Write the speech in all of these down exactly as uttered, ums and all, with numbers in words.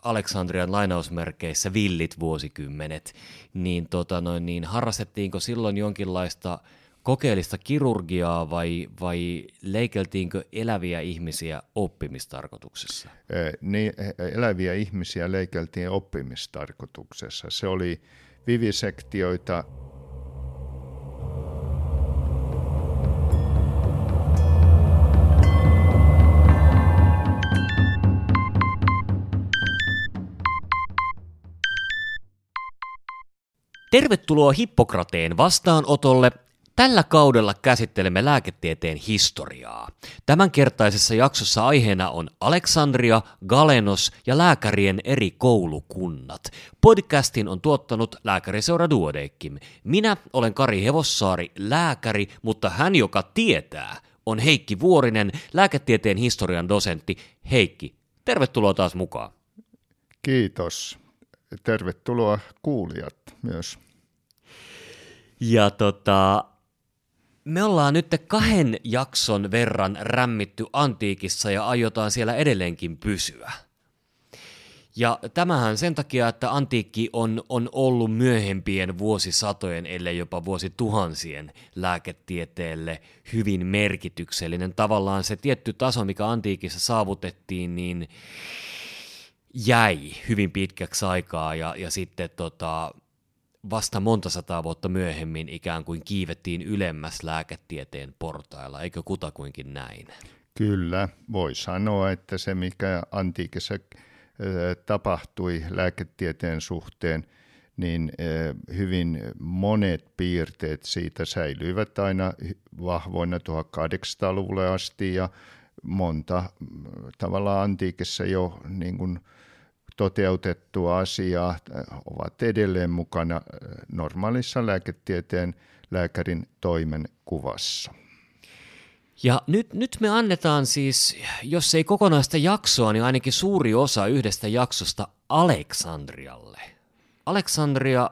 Aleksandrian lainausmerkeissä villit vuosikymmenet, niin, tota noin, niin harrastettiinko silloin jonkinlaista kokeellista kirurgiaa vai, vai leikeltiinkö eläviä ihmisiä oppimistarkoituksessa? Niin, eläviä ihmisiä leikeltiin oppimistarkoituksessa. Se oli vivisektioita. Tervetuloa Hippokrateen vastaanotolle. Tällä kaudella käsittelemme lääketieteen historiaa. Tämänkertaisessa jaksossa aiheena on Aleksandria, Galenos ja lääkärien eri koulukunnat. Podcastin on tuottanut Lääkäriseura Duodeckim. Minä olen Kari Hevossaari, lääkäri, mutta hän, joka tietää, on Heikki Vuorinen, lääketieteen historian dosentti. Heikki, tervetuloa taas mukaan. Kiitos. Tervetuloa kuulijat myös. Ja tota, me ollaan nyt kahden jakson verran rämmitty antiikissa ja aiotaan siellä edelleenkin pysyä. Ja tämähän sen takia, että antiikki on, on ollut myöhempien vuosisatojen, ellei jopa vuosituhansien lääketieteelle hyvin merkityksellinen. Tavallaan se tietty taso, mikä antiikissa saavutettiin, niin jäi hyvin pitkäksi aikaa ja, ja sitten tota, vasta monta sataa vuotta myöhemmin ikään kuin kiivettiin ylemmäs lääketieteen portailla, eikö kutakuinkin näin? Kyllä, voi sanoa, että se mikä antiikissa tapahtui lääketieteen suhteen, niin hyvin monet piirteet siitä säilyivät aina vahvoina tuhatkahdeksansataaluvulle asti ja monta tavallaan antiikissa jo niin kuin toteutettua asiaa ovat edelleen mukana normaalissa lääketieteen lääkärin toimenkuvassa. Ja nyt, nyt me annetaan siis, jos ei kokonaista jaksoa, niin ainakin suuri osa yhdestä jaksosta Aleksandrialle. Aleksandria.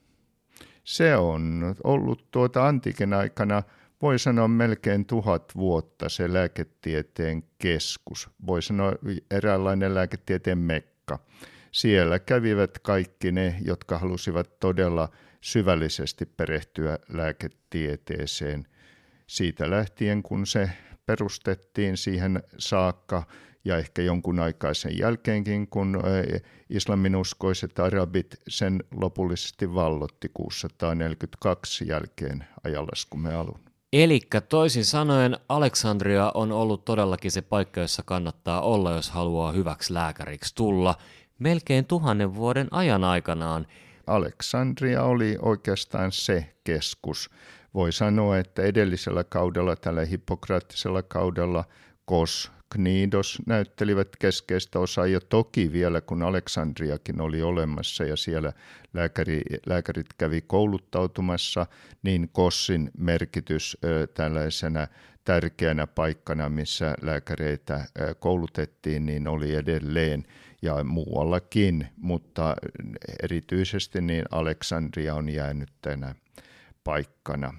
Se on ollut tuota antiikin aikana, voi sanoa melkein tuhat vuotta se lääketieteen keskus. Voi sanoa eräänlainen lääketieteen mekka. Siellä kävivät kaikki ne, jotka halusivat todella syvällisesti perehtyä lääketieteeseen. Siitä lähtien, kun se perustettiin siihen saakka, ja ehkä jonkun aikaa sen jälkeenkin, kun islaminuskoiset arabit sen lopullisesti vallotti kuusisataaneljäkymmentäkaksi jälkeen ajanlaskumme alun. Elikkä toisin sanoen Aleksandria on ollut todellakin se paikka, jossa kannattaa olla, jos haluaa hyväksi lääkäriksi tulla, melkein tuhannen vuoden ajan aikanaan. Aleksandria oli oikeastaan se keskus. Voi sanoa, että edellisellä kaudella, tällä hippokraattisella kaudella, Kos, Knidos näyttelivät keskeistä osaa jo toki vielä, kun Aleksandriakin oli olemassa ja siellä lääkäri, lääkärit kävi kouluttautumassa, niin Kossin merkitys ö, tällaisena tärkeänä paikkana, missä lääkäreitä ö, koulutettiin, niin oli edelleen ja muuallakin, mutta erityisesti niin Aleksandria on jäänyt tänä paikkana.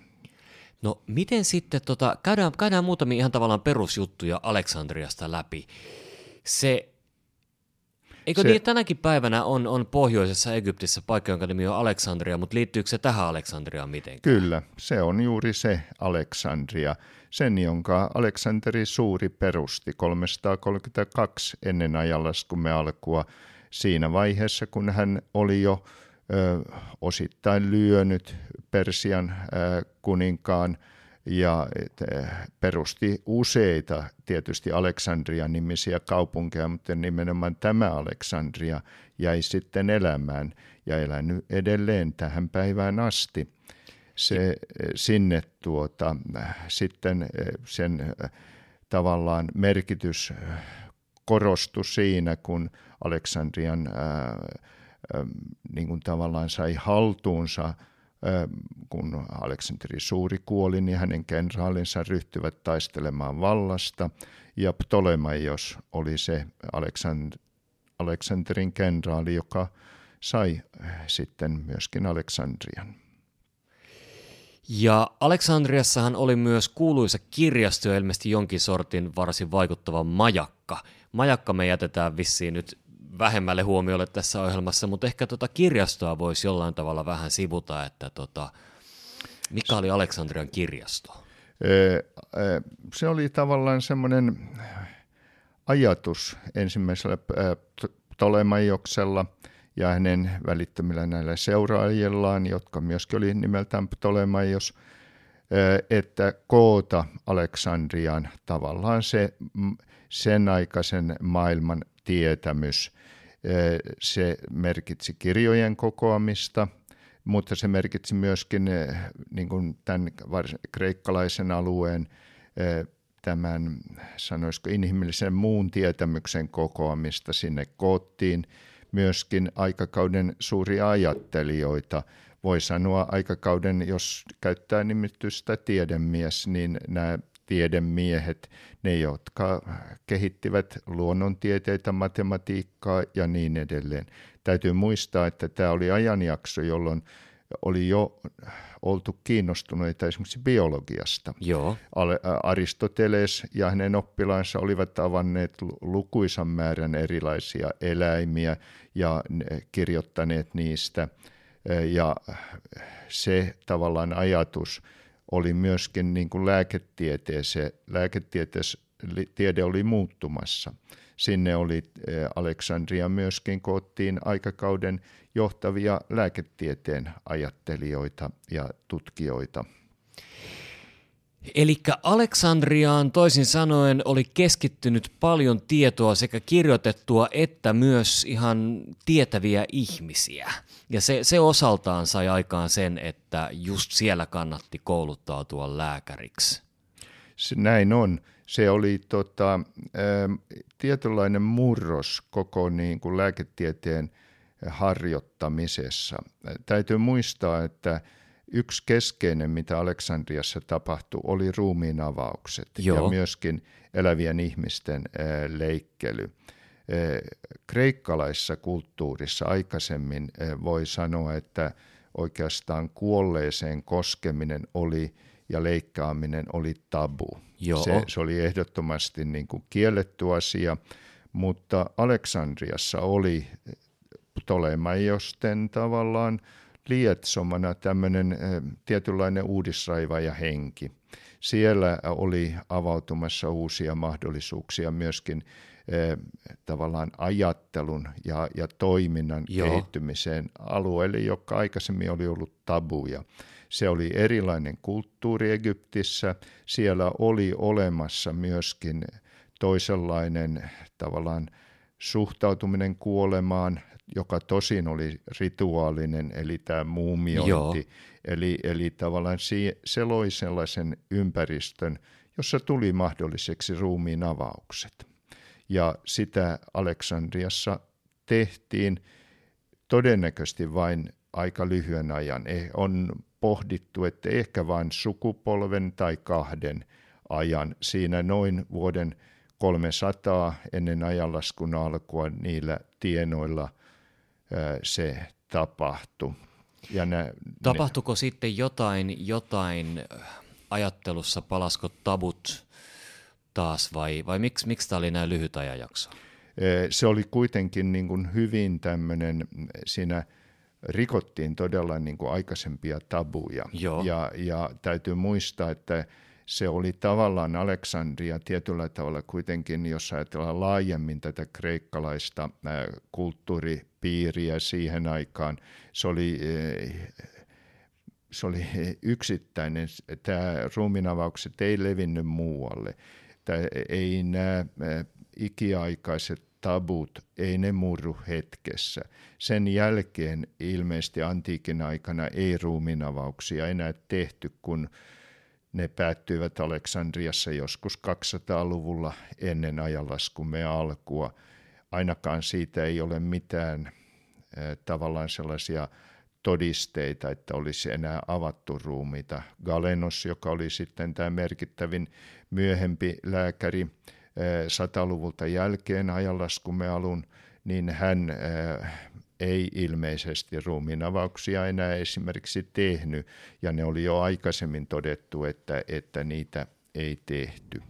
No miten sitten, tota, käydään, käydään muutamia ihan tavallaan perusjuttuja Aleksandriasta läpi. Se, eikö se, niin, tänäkin päivänä on, on pohjoisessa Egyptissä paikka, jonka nimi on Aleksandria, mutta liittyykö se tähän Aleksandriaan mitenkään? Kyllä, se on juuri se Aleksandria, sen jonka Aleksanteri Suuri perusti kolmesataakolmekymmentäkaksi ennen ajanlaskumme alkua siinä vaiheessa, kun hän oli jo ö, osittain lyönyt Persian ö, kuninkaan ja et, perusti useita tietysti Aleksandrian nimisiä kaupunkeja, mutta nimenomaan tämä Aleksandria jäi sitten elämään ja elänyt edelleen tähän päivään asti. Se sinne tuota, sitten sen tavallaan merkitys korostui siinä, kun Aleksandrian ää, niin kuin tavallaan sai haltuunsa, kun Aleksanteri Suuri kuoli, niin hänen kenraalinsa ryhtyivät taistelemaan vallasta, ja Ptolemaios oli se Aleksand- Aleksanterin kenraali, joka sai sitten myöskin Aleksandrian. Ja Aleksandriassahan oli myös kuuluisa kirjasto ja ilmeisesti jonkin sortin varsin vaikuttava majakka. Majakka me jätetään vissiin nyt vähemmälle huomiolle tässä ohjelmassa, mutta ehkä tuota kirjastoa voisi jollain tavalla vähän sivuta, että tota, mikä oli Aleksandrian kirjasto? Se oli tavallaan semmoinen ajatus ensimmäisellä Ptolemaijoksella ja hänen välittömillä näillä seuraajillaan, jotka myöskin oli nimeltään Ptolemaios, että koota Aleksandrian tavallaan se sen aikaisen maailman tietämys. Se merkitsi kirjojen kokoamista, mutta se merkitsi myöskin niin kuin tämän kreikkalaisen alueen tämän, sanoisiko, inhimillisen muun tietämyksen kokoamista. Sinne koottiin myöskin aikakauden suuria ajattelijoita. Voi sanoa aikakauden, jos käyttää nimitystä tiedemies, niin nämä tiedemiehet, ne jotka kehittivät luonnontieteitä, matematiikkaa ja niin edelleen. Täytyy muistaa, että tämä oli ajanjakso, jolloin oli jo oltu kiinnostuneita esimerkiksi biologiasta. Joo. Aristoteles ja hänen oppilaansa olivat avanneet lukuisan määrän erilaisia eläimiä ja kirjoittaneet niistä. Ja se tavallaan ajatus oli myöskin niin kuin lääketieteeseen. Lääketiede oli muuttumassa. Sinne oli Aleksandria myöskin koottiin aikakauden johtavia lääketieteen ajattelijoita ja tutkijoita. Eli Aleksandriaan toisin sanoen oli keskittynyt paljon tietoa, sekä kirjoitettua että myös ihan tietäviä ihmisiä. Ja se, se osaltaan sai aikaan sen, että just siellä kannatti kouluttautua lääkäriksi. Se, näin on. Se oli tota, ä, tietynlainen murros koko niin kuin lääketieteen harjoittamisessa. Täytyy muistaa, että yksi keskeinen, mitä Aleksandriassa tapahtui, oli ruumiin avaukset. Joo. Ja myöskin elävien ihmisten ä, leikkely. Ä, kreikkalaisessa kulttuurissa aikaisemmin ä, voi sanoa, että oikeastaan kuolleeseen koskeminen oli ja leikkaaminen oli tabu. Se, se oli ehdottomasti niin kuin kielletty asia, mutta Aleksandriassa oli Ptolemaiosten tavallaan lietsomana tämmöinen tietynlainen uudisraivaja henki. Siellä oli avautumassa uusia mahdollisuuksia myöskin eh, tavallaan ajattelun ja, ja toiminnan Joo. kehittymiseen alueelle, joka aikaisemmin oli ollut tabuja. Se oli erilainen kulttuuri Egyptissä. Siellä oli olemassa myöskin toisenlainen tavallaan suhtautuminen kuolemaan, joka tosin oli rituaalinen, eli tämä muumiointi. Eli, eli tavallaan se loi sellaisen ympäristön, jossa tuli mahdolliseksi ruumiin avaukset. Ja sitä Aleksandriassa tehtiin todennäköisesti vain aika lyhyen ajan. On pohdittu, että ehkä vain sukupolven tai kahden ajan. Siinä noin vuoden kolmesataa ennen ajanlaskun alkua niillä tienoilla se tapahtui. Ja nä, Tapahtuiko ne... sitten jotain, jotain ajattelussa, palasko tabut taas vai, vai miksi, miksi tämä oli näin lyhyt ajanjakso? Se oli kuitenkin niin kuin hyvin tämmöinen, siinä rikottiin todella niin kuin aikaisempia tabuja. Ja, ja täytyy muistaa, että se oli tavallaan Aleksandria tietyllä tavalla kuitenkin, jos ajatellaan laajemmin tätä kreikkalaista kulttuuripiiriä siihen aikaan, se oli, se oli yksittäinen. Tämä ruumiinavaukset ei levinnyt muualle. Tämä, ei nämä ikiaikaiset tabut, ei ne murru hetkessä. Sen jälkeen ilmeisesti antiikin aikana ei ruumiinavauksia enää tehty, kun ne päättyivät Aleksandriassa joskus kaksisataaluvulla ennen ajanlaskumme alkua. Ainakaan siitä ei ole mitään äh, tavallaan sellaisia todisteita, että olisi enää avattu ruumiita. Galenos, joka oli sitten tämä merkittävin myöhempi lääkäri äh, sataluvulta jälkeen ajanlaskumme alun, niin hän äh, ei ilmeisesti ruumiinavauksia enää esimerkiksi tehnyt, ja ne oli jo aikaisemmin todettu, että, että niitä ei tehty.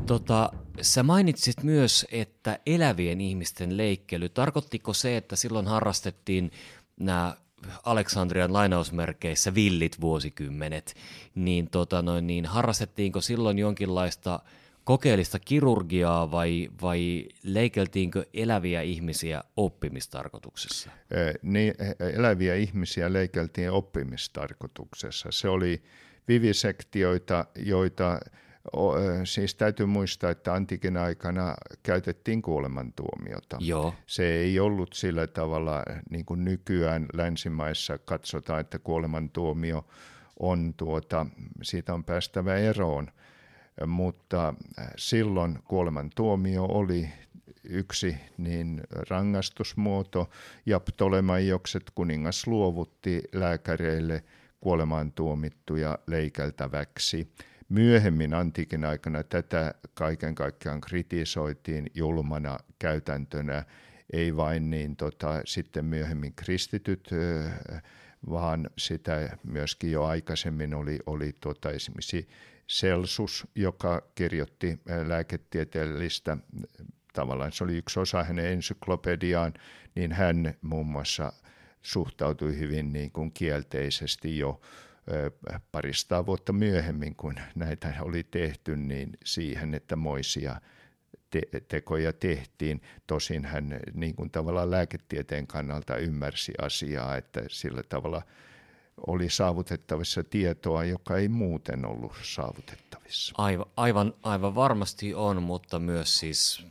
Tota, sä mainitsit myös, että elävien ihmisten leikkely. Tarkoittiko se, että silloin harrastettiin nämä Aleksandrian lainausmerkeissä villit vuosikymmenet, niin, tota noin, niin harrastettiinko silloin jonkinlaista kokeellista kirurgiaa vai, vai leikeltiinkö eläviä ihmisiä oppimistarkoituksessa? Niin, eläviä ihmisiä leikeltiin oppimistarkoituksessa. Se oli vivisektioita, joita siis täytyy muistaa, että antiikin aikana käytettiin kuolemantuomiota. Joo. Se ei ollut sillä tavalla, niin kuin nykyään länsimaissa katsotaan, että kuolemantuomio on tuota, siitä on päästävä eroon, mutta silloin kuolemantuomio oli yksi niin rangaistusmuoto, ja Ptolemaiokset kuningas luovutti lääkäreille kuolemaan tuomittuja leikeltäväksi. Myöhemmin antiikin aikana tätä kaiken kaikkiaan kritisoitiin julmana käytäntönä, ei vain niin tota, sitten myöhemmin kristityt, vaan sitä myöskin jo aikaisemmin oli, oli tota, esimerkiksi Celsus, joka kirjoitti lääketieteellistä, tavallaan se oli yksi osa hänen ensyklopediaan, niin hän muun muassa suhtautui hyvin niin kuin kielteisesti jo parista vuotta myöhemmin, kun näitä oli tehty, niin siihen, että moisia te- tekoja tehtiin. Tosin hän niin kuin tavallaan lääketieteen kannalta ymmärsi asiaa, että sillä tavalla oli saavutettavissa tietoa, joka ei muuten ollut saavutettavissa. Aivan, aivan, aivan varmasti on, mutta myös siis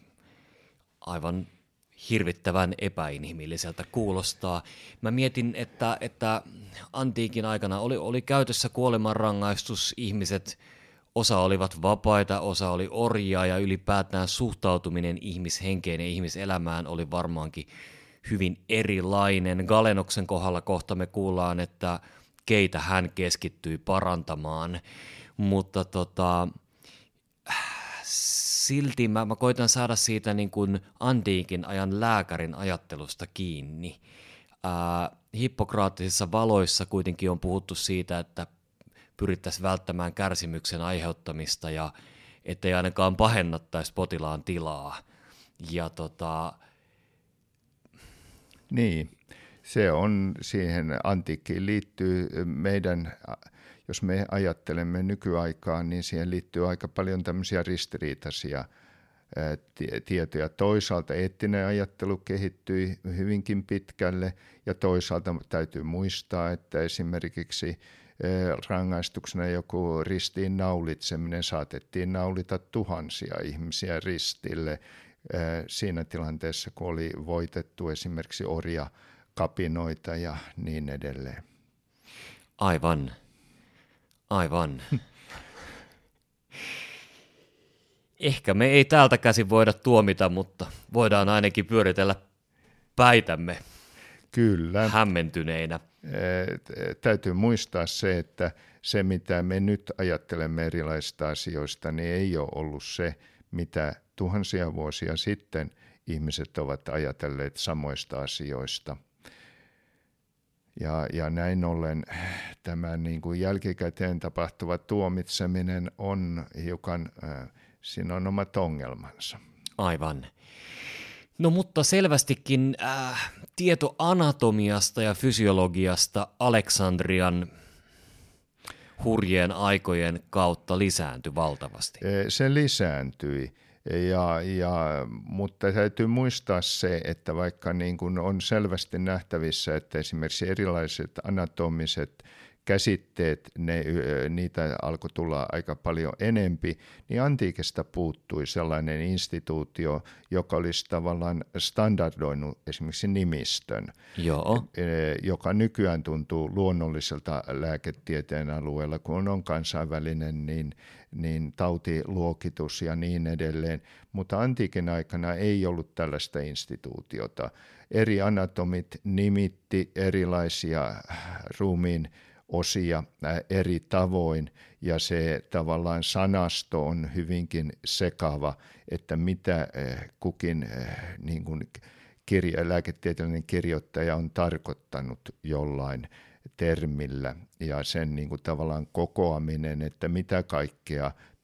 aivan hirvittävän epäinhimilliseltä kuulostaa. Mä mietin, että, että antiikin aikana oli, oli käytössä kuolemanrangaistus, ihmiset, osa olivat vapaita, osa oli orjia ja ylipäätään suhtautuminen ihmishenkeen ja ihmiselämään oli varmaankin hyvin erilainen. Galenoksen kohdalla kohta me kuullaan, että keitä hän keskittyi parantamaan, mutta tota, silti mä, mä koitan saada siitä niin kuin antiikin ajan lääkärin ajattelusta kiinni. Ää, Hippokraattisissa valoissa kuitenkin on puhuttu siitä, että pyrittäisiin välttämään kärsimyksen aiheuttamista ja ettei ainakaan pahennattaisi potilaan tilaa. Ja tota... Niin, se on siihen antiikkiin liittyy meidän, jos me ajattelemme nykyaikaan, niin siihen liittyy aika paljon tämmöisiä ristiriitaisia tietoja. Toisaalta eettinen ajattelu kehittyi hyvinkin pitkälle ja toisaalta täytyy muistaa, että esimerkiksi rangaistuksena joku ristiin naulitseminen saatettiin naulita tuhansia ihmisiä ristille siinä tilanteessa, kun oli voitettu esimerkiksi orjakapinoita ja niin edelleen. Aivan, aivan. Ehkä me ei täältä käsin voida tuomita, mutta voidaan ainakin pyöritellä päitämme. Kyllä. Hämmentyneinä. Täytyy muistaa se, että se mitä me nyt ajattelemme erilaisista asioista, niin ei ole ollut se, mitä tuhansia vuosia sitten ihmiset ovat ajatelleet samoista asioista. Ja, ja näin ollen tämä niin kuin jälkikäteen tapahtuva tuomitseminen on hiukan, äh, siinä on omat ongelmansa. Aivan. No mutta selvästikin äh, tieto anatomiasta ja fysiologiasta Aleksandrian hurjien aikojen kautta lisääntyi valtavasti. Se lisääntyi, ja, ja, mutta täytyy muistaa se, että vaikka niin kuin on selvästi nähtävissä, että esimerkiksi erilaiset anatomiset käsitteet, ne, niitä alkoi tulla aika paljon enempi, niin antiikista puuttui sellainen instituutio, joka olisi tavallaan standardoinut esimerkiksi nimistön, Joo. joka nykyään tuntuu luonnolliselta lääketieteen alueella, kun on kansainvälinen, niin, niin tautiluokitus ja niin edelleen, mutta antiikin aikana ei ollut tällaista instituutiota. Eri anatomit nimitti erilaisia ruumiin osia eri tavoin, ja se tavallaan sanasto on hyvinkin sekava, että mitä kukin niin kuin kirja, lääketieteellinen kirjoittaja on tarkoittanut jollain termillä, ja sen niin kuin tavallaan kokoaminen, että mitä kaikkea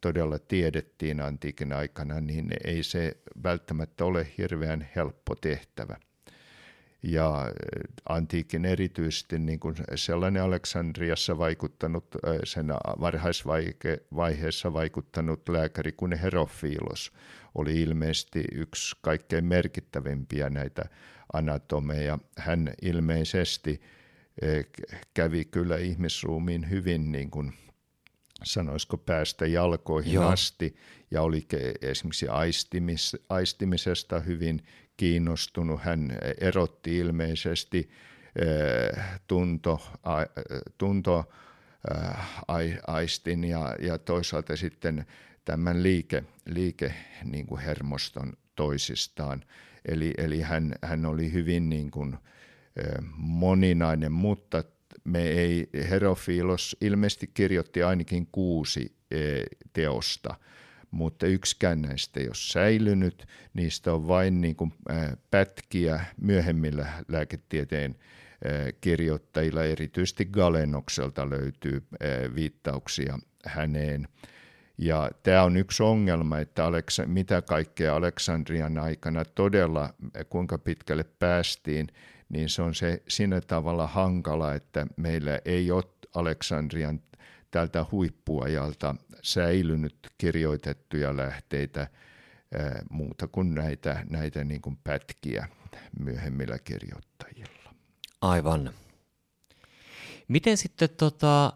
todella tiedettiin antiikin aikana, niin ei se välttämättä ole hirveän helppo tehtävä. Ja antiikin erityisesti niin kuin sellainen Aleksandriassa vaikuttanut, sen varhaisvaiheessa vaikuttanut lääkäri kuin Herofilos oli ilmeisesti yksi kaikkein merkittävimpiä näitä anatomeja. Hän ilmeisesti kävi kyllä ihmisruumiin hyvin, niin kuin sanoisiko päästä jalkoihin Joo. asti, ja oli esimerkiksi aistimis, aistimisesta hyvin kiinnostunut. Hän erotti ilmeisesti tunto, tunto aistin ja, ja toisaalta sitten tämän liike, liike niin kuin hermoston toisistaan. Eli, eli hän, hän oli hyvin niin kuin moninainen, mutta me ei, Herofilos ilmeisesti kirjoitti ainakin kuusi teosta, mutta yksikään näistä ei ole säilynyt. Niistä on vain niin kuin pätkiä myöhemmillä lääketieteen kirjoittajilla, erityisesti Galenokselta löytyy viittauksia häneen. Ja tämä on yksi ongelma, että Aleksa, mitä kaikkea Aleksandrian aikana todella, kuinka pitkälle päästiin, niin se on se siinä tavalla hankala, että meillä ei ole Aleksandrian tältä huippuajalta säilynyt kirjoitettuja lähteitä ää, muuta kuin näitä, näitä niin kuin pätkiä myöhemmillä kirjoittajilla. Aivan. Miten sitten, tota,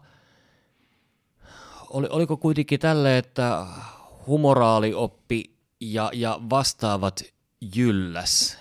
oli, oliko kuitenkin tälle, että humoraalioppi ja, ja vastaavat jylläs?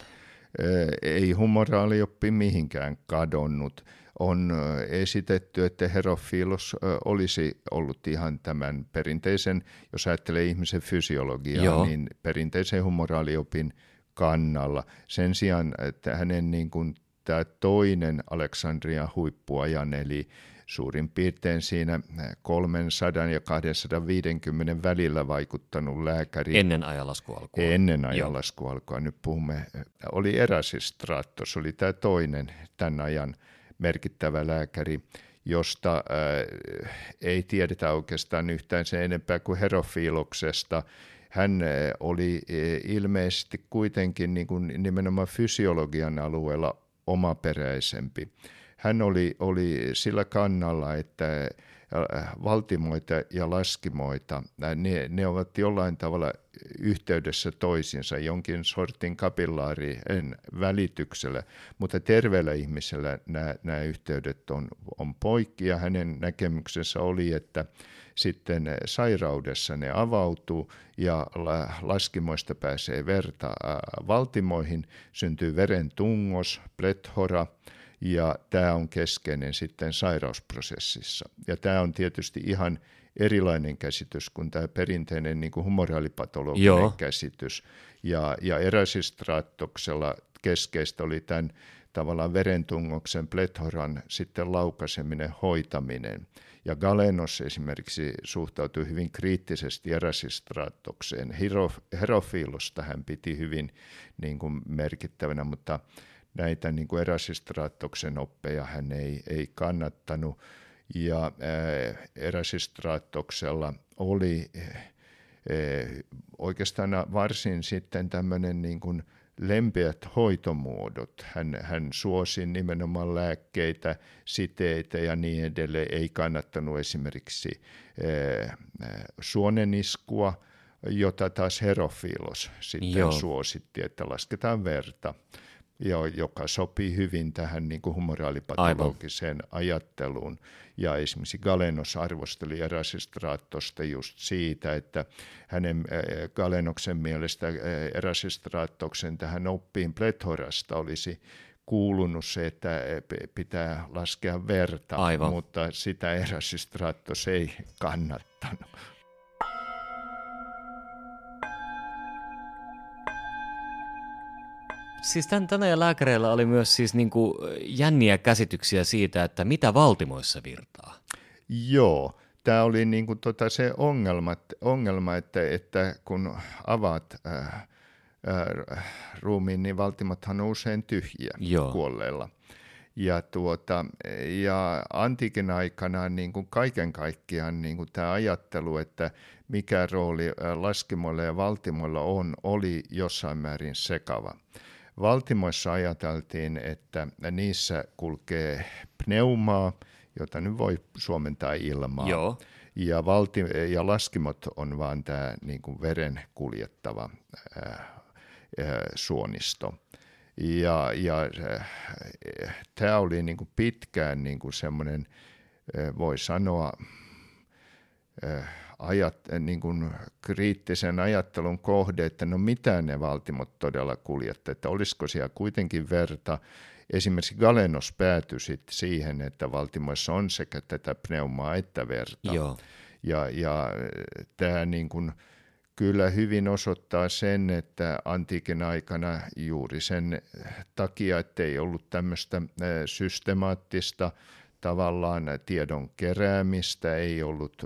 Ei humoraalioppi mihinkään kadonnut. On esitetty, että Herofilos olisi ollut ihan tämän perinteisen, jos ajattelee ihmisen fysiologiaa, Joo. niin perinteisen humoraaliopin kannalla. Sen sijaan, että hänen niin kuin tämä toinen Aleksandrian huippuajan, eli suurin piirtein siinä kolmesataa ja kaksisataaviisikymmentä välillä vaikuttanut lääkäri. Ennen ajanlaskualkua. Ennen ajanlaskualkua. Nyt puhumme, oli Erasistratos, oli tämä toinen tämän ajan merkittävä lääkäri, josta äh, ei tiedetä oikeastaan yhtään sen enempää kuin Herofiloksesta. Hän äh, oli äh, ilmeisesti kuitenkin niin kuin nimenomaan fysiologian alueella omaperäisempi. Hän oli, oli sillä kannalla, että valtimoita ja laskimoita, ne, ne ovat jollain tavalla yhteydessä toisiinsa, jonkin sortin kapillaarien välityksellä, mutta terveellä ihmisellä nämä, nämä yhteydet on, on poikki, ja hänen näkemyksensä oli, että sitten sairaudessa ne avautuu ja laskimoista pääsee verta valtimoihin, syntyy verentungos, plethora, ja tämä on keskeinen sitten sairausprosessissa. Ja tämä on tietysti ihan erilainen käsitys kuin tämä perinteinen niin kuin humoraalipatologinen Joo. käsitys. Ja, ja Erasistratoksella keskeistä oli tämän tavallaan verentungoksen plethoran sitten laukaiseminen, hoitaminen. Ja Galenos esimerkiksi suhtautui hyvin kriittisesti Erasistratokseen. Herofilosta hän piti hyvin niin kuin merkittävänä, mutta näitä niin kuin Erasistratoksen oppeja hän ei, ei kannattanut, ja ää, Erasistratoksella oli ää, oikeastaan varsin sitten tämmöinen niin kuin lempeät hoitomuodot. Hän, hän suosi nimenomaan lääkkeitä, siteitä ja niin edelleen, ei kannattanut esimerkiksi ää, suoneniskua, jota taas Herofilos sitten Joo. suositti, että lasketaan verta. Jo, joka sopii hyvin tähän niin kuin humoraalipatologiseen Aivan. ajatteluun. Ja esimerkiksi Galenos arvosteli Erasistratosta just siitä, että hänen äh, Galenoksen mielestä äh, Erasistratoksen tähän oppiin plethorasta olisi kuulunut se, että pitää laskea verta, Aivan. mutta sitä Erasistratos ei kannattanut. Siis tämän, tämän ajan lääkäreillä oli myös siis niin kuin jänniä käsityksiä siitä, että mitä valtimoissa virtaa. Joo, tämä oli niin kuin tota se ongelma, ongelma että, että kun avaat äh, äh, ruumiin, niin valtimothan on usein tyhjiä Joo. kuolleilla. Ja, tuota, ja antiikin aikana niin kuin kaiken kaikkiaan niin kuin tämä ajattelu, että mikä rooli laskimoilla ja valtimoilla on, oli jossain määrin sekava. Valtimoissa ajateltiin, että niissä kulkee pneumaa, jota nyt voi suomentaa ilmaa. Joo. Ja, valti, ja laskimot on vaan tämä niin kuin veren kuljettava ää, ää, suonisto. Ja, ja tämä oli niin kuin pitkään niin kuin semmoinen, voi sanoa, ajat, niin kuin kriittisen ajattelun kohde, että no mitä ne valtimot todella kuljettavat, että olisiko siellä kuitenkin verta. Esimerkiksi Galenos päätyi siihen, että valtimoissa on sekä tätä pneumaa että verta. Joo. Ja, ja tämä niin kuin kyllä hyvin osoittaa sen, että antiikin aikana juuri sen takia, että ei ollut tämmöistä systemaattista tavallaan tiedon keräämistä, ei ollut,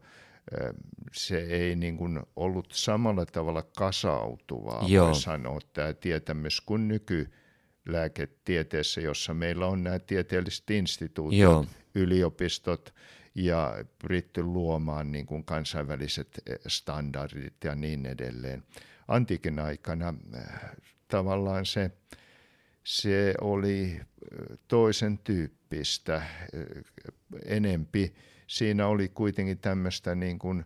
se ei niin kuin ollut samalla tavalla kasautuvaa, Joo. voi sanoa, tämä tietämys kuin nykylääketieteessä, jossa meillä on nämä tieteelliset instituutiot, Joo. yliopistot, ja pyritty luomaan niin kuin kansainväliset standardit ja niin edelleen. Antiikin aikana tavallaan se, se oli toisen tyyppistä enempi. Siinä oli kuitenkin tämmöistä niin kuin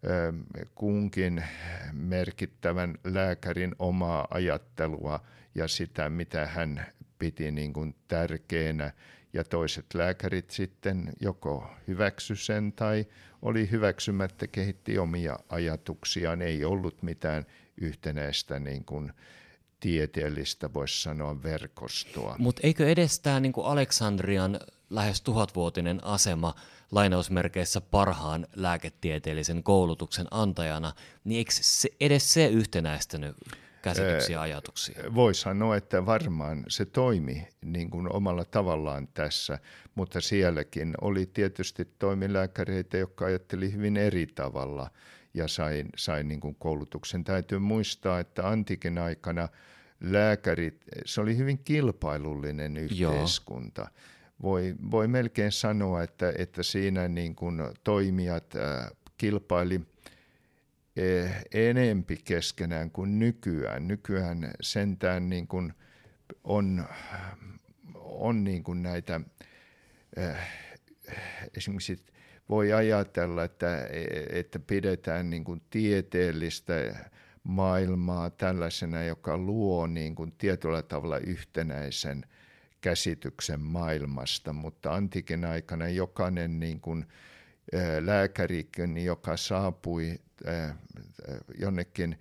kunkin merkittävän lääkärin omaa ajattelua ja sitä, mitä hän piti niin kuin tärkeänä. Ja toiset lääkärit sitten joko hyväksy sen tai oli hyväksymättä, kehitti omia ajatuksiaan. Ei ollut mitään yhtenäistä niin kuin tieteellistä, voisi sanoa, verkostoa. Mutta eikö edes tämä niinku Aleksandrian lähes tuhatvuotinen asema lainausmerkeissä parhaan lääketieteellisen koulutuksen antajana, niin eikö se, edes se yhtenäistänyt käsityksiä ja ajatuksia? Voi sanoa, että varmaan se toimi niin kuin omalla tavallaan tässä, mutta sielläkin oli tietysti toimilääkäreitä, jotka ajatteli hyvin eri tavalla ja sai, sai niin kuin koulutuksen. Täytyy muistaa, että antiikin aikana lääkärit, se oli hyvin kilpailullinen yhteiskunta. Voi, voi melkein sanoa, että, että siinä niin kuin toimijat äh, kilpaili enempi keskenään kuin nykyään. Nykyään sentään niin kuin on, on niin kuin näitä, äh, esimerkiksi voi ajatella, että, että pidetään niin kuin tieteellistä maailmaa tällaisena, joka luo niin kuin tietyllä tavalla yhtenäisen käsityksen maailmasta, mutta antiikin aikana jokainen niin kuin lääkäri, joka saapui jonnekin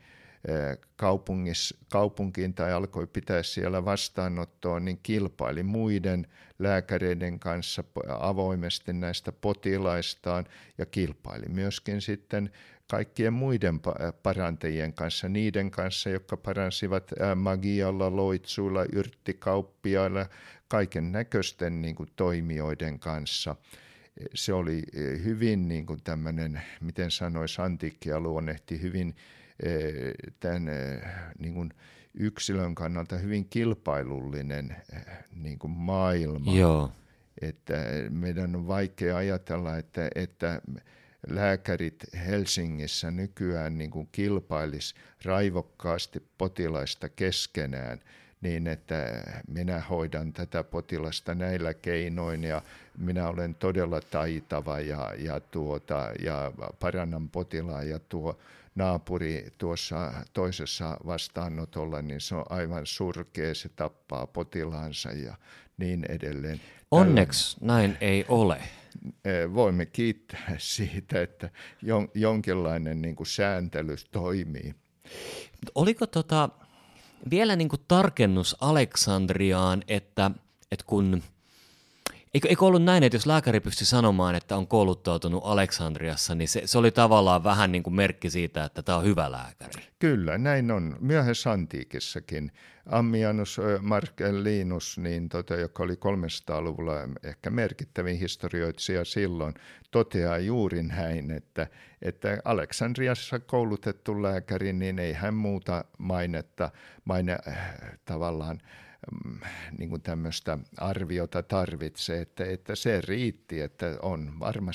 kaupunkiin tai alkoi pitää siellä vastaanottoa, niin kilpaili muiden lääkäreiden kanssa avoimesti näistä potilaistaan ja kilpaili myöskin sitten kaikkien muiden parantajien kanssa, niiden kanssa, jotka paransivat magialla, loitsuilla, yrttikauppiailla, kaiken näköisten niin kuin toimijoiden kanssa. Se oli hyvin niin kuin tämmöinen, miten sanoisi, antiikkia luonnehti hyvin tämän niin kuin yksilön kannalta hyvin kilpailullinen niin kuin maailma. Joo. Että meidän on vaikea ajatella, että, että lääkärit Helsingissä nykyään niin kuin kilpailisi raivokkaasti potilaista keskenään niin, että minä hoidan tätä potilasta näillä keinoin ja minä olen todella taitava ja, ja, tuota, ja parannan potilaan ja tuo naapuri tuossa toisessa vastaanotolla, niin se on aivan surkea, se tappaa potilaansa ja niin edelleen. Onneksi näin ei ole. Voimme kiittää siitä, että jonkinlainen niin kuin sääntely toimii. Oliko tota, vielä niin kuin tarkennus Aleksandriaan, että, että kun, eikö, eikö ollut näin, että jos lääkäri pystyi sanomaan, että on kouluttautunut Aleksandriassa, niin se, se oli tavallaan vähän niin kuin merkki siitä, että tämä on hyvä lääkäri. Kyllä, näin on. Myöhässä antiikissakin. Ammianus Marcellinus, niin tota, joka oli kolmesataaluvulla ehkä merkittävin historioitsija silloin, toteaa juuri näin, että, että Aleksandriassa koulutettu lääkäri, niin ei hän muuta mainetta, maine äh, tavallaan niin kuin tämmöistä arviota tarvitse, että, että se riitti, että on varmasti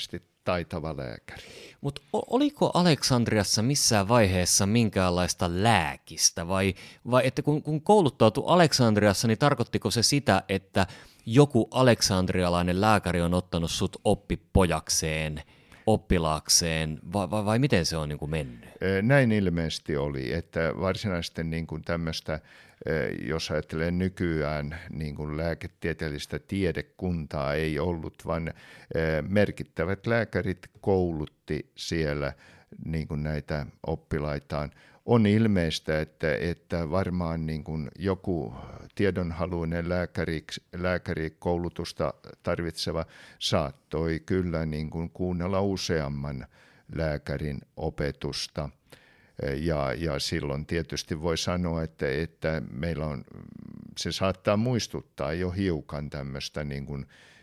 taitava lääkäri. Mutta oliko Aleksandriassa missään vaiheessa minkäänlaista lääkistä vai, vai että kun, kun kouluttautui Aleksandriassa, niin tarkoittiko se sitä, että joku aleksandrialainen lääkäri on ottanut sut oppipojakseen, oppilaakseen vai, vai, vai miten se on niin kuin mennyt? Näin ilmeisesti oli, että varsinaisesti niin kuin tämmöistä, jos ajattelee nykyään niin kuin lääketieteellistä tiedekuntaa ei ollut, vaan merkittävät lääkärit koulutti siellä niin kuin näitä oppilaitaan. On ilmeistä, että, että varmaan niin kuin joku tiedonhaluinen lääkäri, lääkärikoulutusta tarvitseva saattoi kyllä niin kuin kuunnella useamman lääkärin opetusta. Ja, ja silloin tietysti voi sanoa, että, että meillä on, se saattaa muistuttaa jo hiukan tämmöistä niin kuin,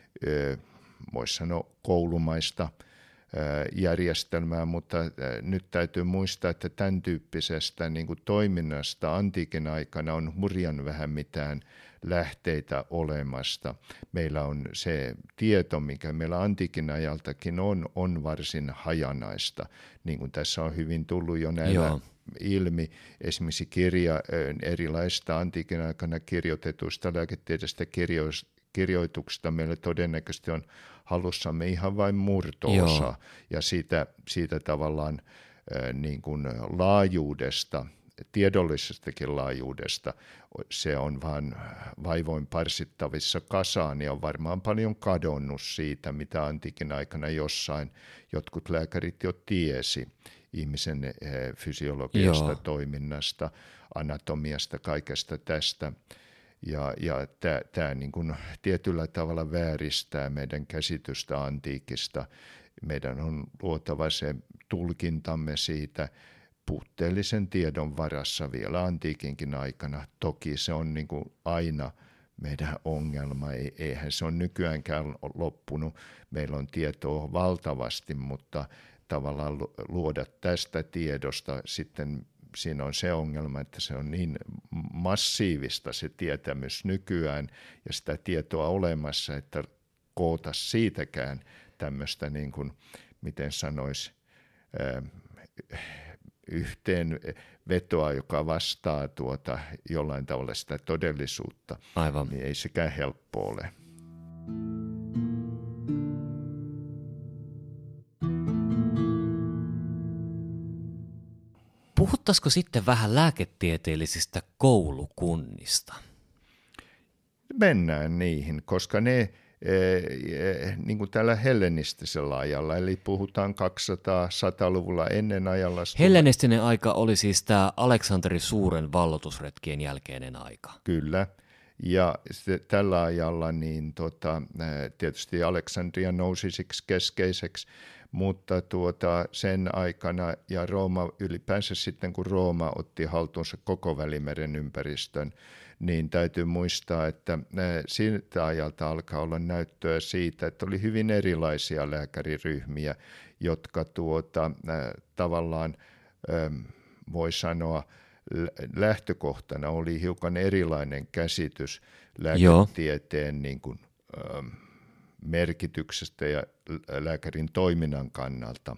voisi sanoa koulumaista järjestelmää, mutta nyt täytyy muistaa, että tämän tyyppisestä niin kuin toiminnasta antiikin aikana on hurjan vähän mitään lähteitä olemasta. Meillä on se tieto, mikä meillä antiikin ajaltakin on, on varsin hajanaista, niin kuin tässä on hyvin tullut jo näillä Joo. ilmi. Esimerkiksi kirja erilaisista antiikin aikana kirjoitetuista lääketieteellisistä kirjoista, kirjoituksista meillä todennäköisesti on hallussamme ihan vain murto-osa, Joo. ja siitä, siitä tavallaan äh, niin kuin laajuudesta, tiedollisestakin laajuudesta, se on vaan vaivoin parsittavissa kasaan ja on varmaan paljon kadonnut siitä, mitä antiikin aikana jossain jotkut lääkärit jo tiesi ihmisen äh, fysiologiasta, Joo. toiminnasta, anatomiasta, kaikesta tästä. Ja, ja tämä niin kuin tietyllä tavalla vääristää meidän käsitystä antiikista. Meidän on luotava se tulkintamme siitä puutteellisen tiedon varassa vielä antiikinkin aikana. Toki se on niin kuin aina meidän ongelma. Eihän se ole nykyäänkään loppunut. Meillä on tietoa valtavasti, mutta tavallaan luoda tästä tiedosta sitten siinä on se ongelma, että se on niin massiivista se tietämys nykyään ja sitä tietoa olemassa, että koota siitäkään tämmöistä, niin kuin, miten sanoisi, yhteen vetoa, joka vastaa tuota jollain tavalla sitä todellisuutta, Aivan. Niin ei sekään helppo ole. Puhuttaisiko sitten vähän lääketieteellisistä koulukunnista? Mennään niihin, koska ne niin kuin tällä hellenistisellä ajalla, eli puhutaan kaksisataa-sataluvulla ennen ajalla. Hellenistinen aika oli siis tämä Aleksanteri Suuren valloitusretkien jälkeinen aika. Kyllä, ja tällä ajalla niin tota, tietysti Aleksandria nousi siksi keskeiseksi, mutta tuota, sen aikana ja Rooma ylipäänsä sitten, kun Rooma otti haltuunsa koko Välimeren ympäristön, niin täytyy muistaa, että siltä ajalta alkaa olla näyttöä siitä, että oli hyvin erilaisia lääkäriryhmiä, jotka tuota, tavallaan voi sanoa lähtökohtana oli hiukan erilainen käsitys lääketieteen niin kuin, merkityksestä ja lääkärin toiminnan kannalta.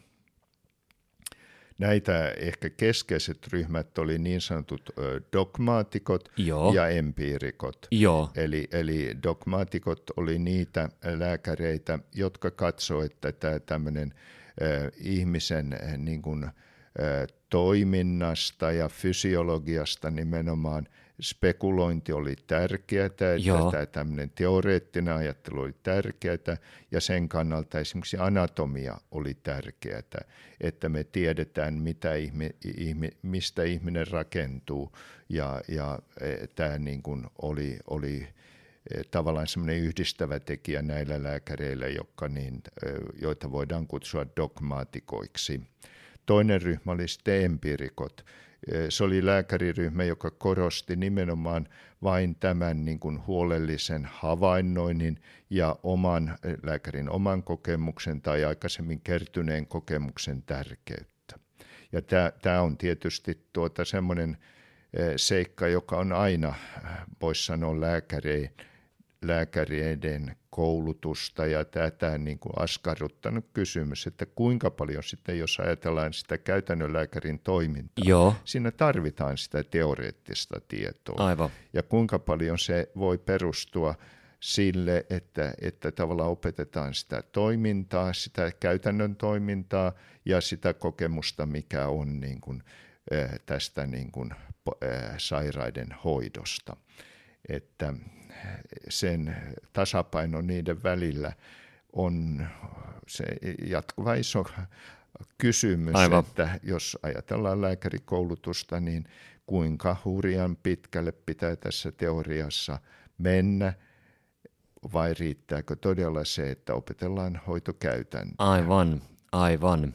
Näitä ehkä keskeiset ryhmät oli niin sanotut dogmaatikot Joo. ja empiirikot. Joo. Eli, eli dogmaatikot oli niitä lääkäreitä, jotka katsoivat, että tämä tämmöinen äh, ihmisen äh, niin kuin, äh, toiminnasta ja fysiologiasta nimenomaan spekulointi oli tärkeää, että tämä tämmöinen teoreettinen ajattelu oli tärkeää ja sen kannalta esimerkiksi anatomia oli tärkeää, että me tiedetään, mitä ihmi, ihmi, mistä ihminen rakentuu ja, ja tämä niin kuin oli, oli tavallaan semmoinen yhdistävä tekijä näillä lääkäreillä, jotka niin, joita voidaan kutsua dogmaatikoiksi. Toinen ryhmä oli sitten empiirikot. Se oli lääkäriryhmä, joka korosti nimenomaan vain tämän niin kuin huolellisen havainnoinnin ja oman lääkärin oman kokemuksen tai aikaisemmin kertyneen kokemuksen tärkeyttä. Ja tämä, tämä on tietysti tuota semmoinen seikka, joka on aina, voisi sanoa lääkäreiden lääkäreiden koulutusta ja tätä niin kuin askarruttanut kysymys, että kuinka paljon sitten, jos ajatellaan sitä käytännön lääkärin toimintaa, Joo. siinä tarvitaan sitä teoreettista tietoa. Aivan. Ja kuinka paljon se voi perustua sille, että, että tavallaan opetetaan sitä toimintaa, sitä käytännön toimintaa ja sitä kokemusta, mikä on niin kuin, tästä niin kuin, sairaiden hoidosta. Että sen tasapaino niiden välillä on se jatkuva iso kysymys, Aivan. että jos ajatellaan lääkärikoulutusta, niin kuinka hurjan pitkälle pitää tässä teoriassa mennä, vai riittääkö todella se, että opetellaan hoitokäytäntöä? Aivan, aivan.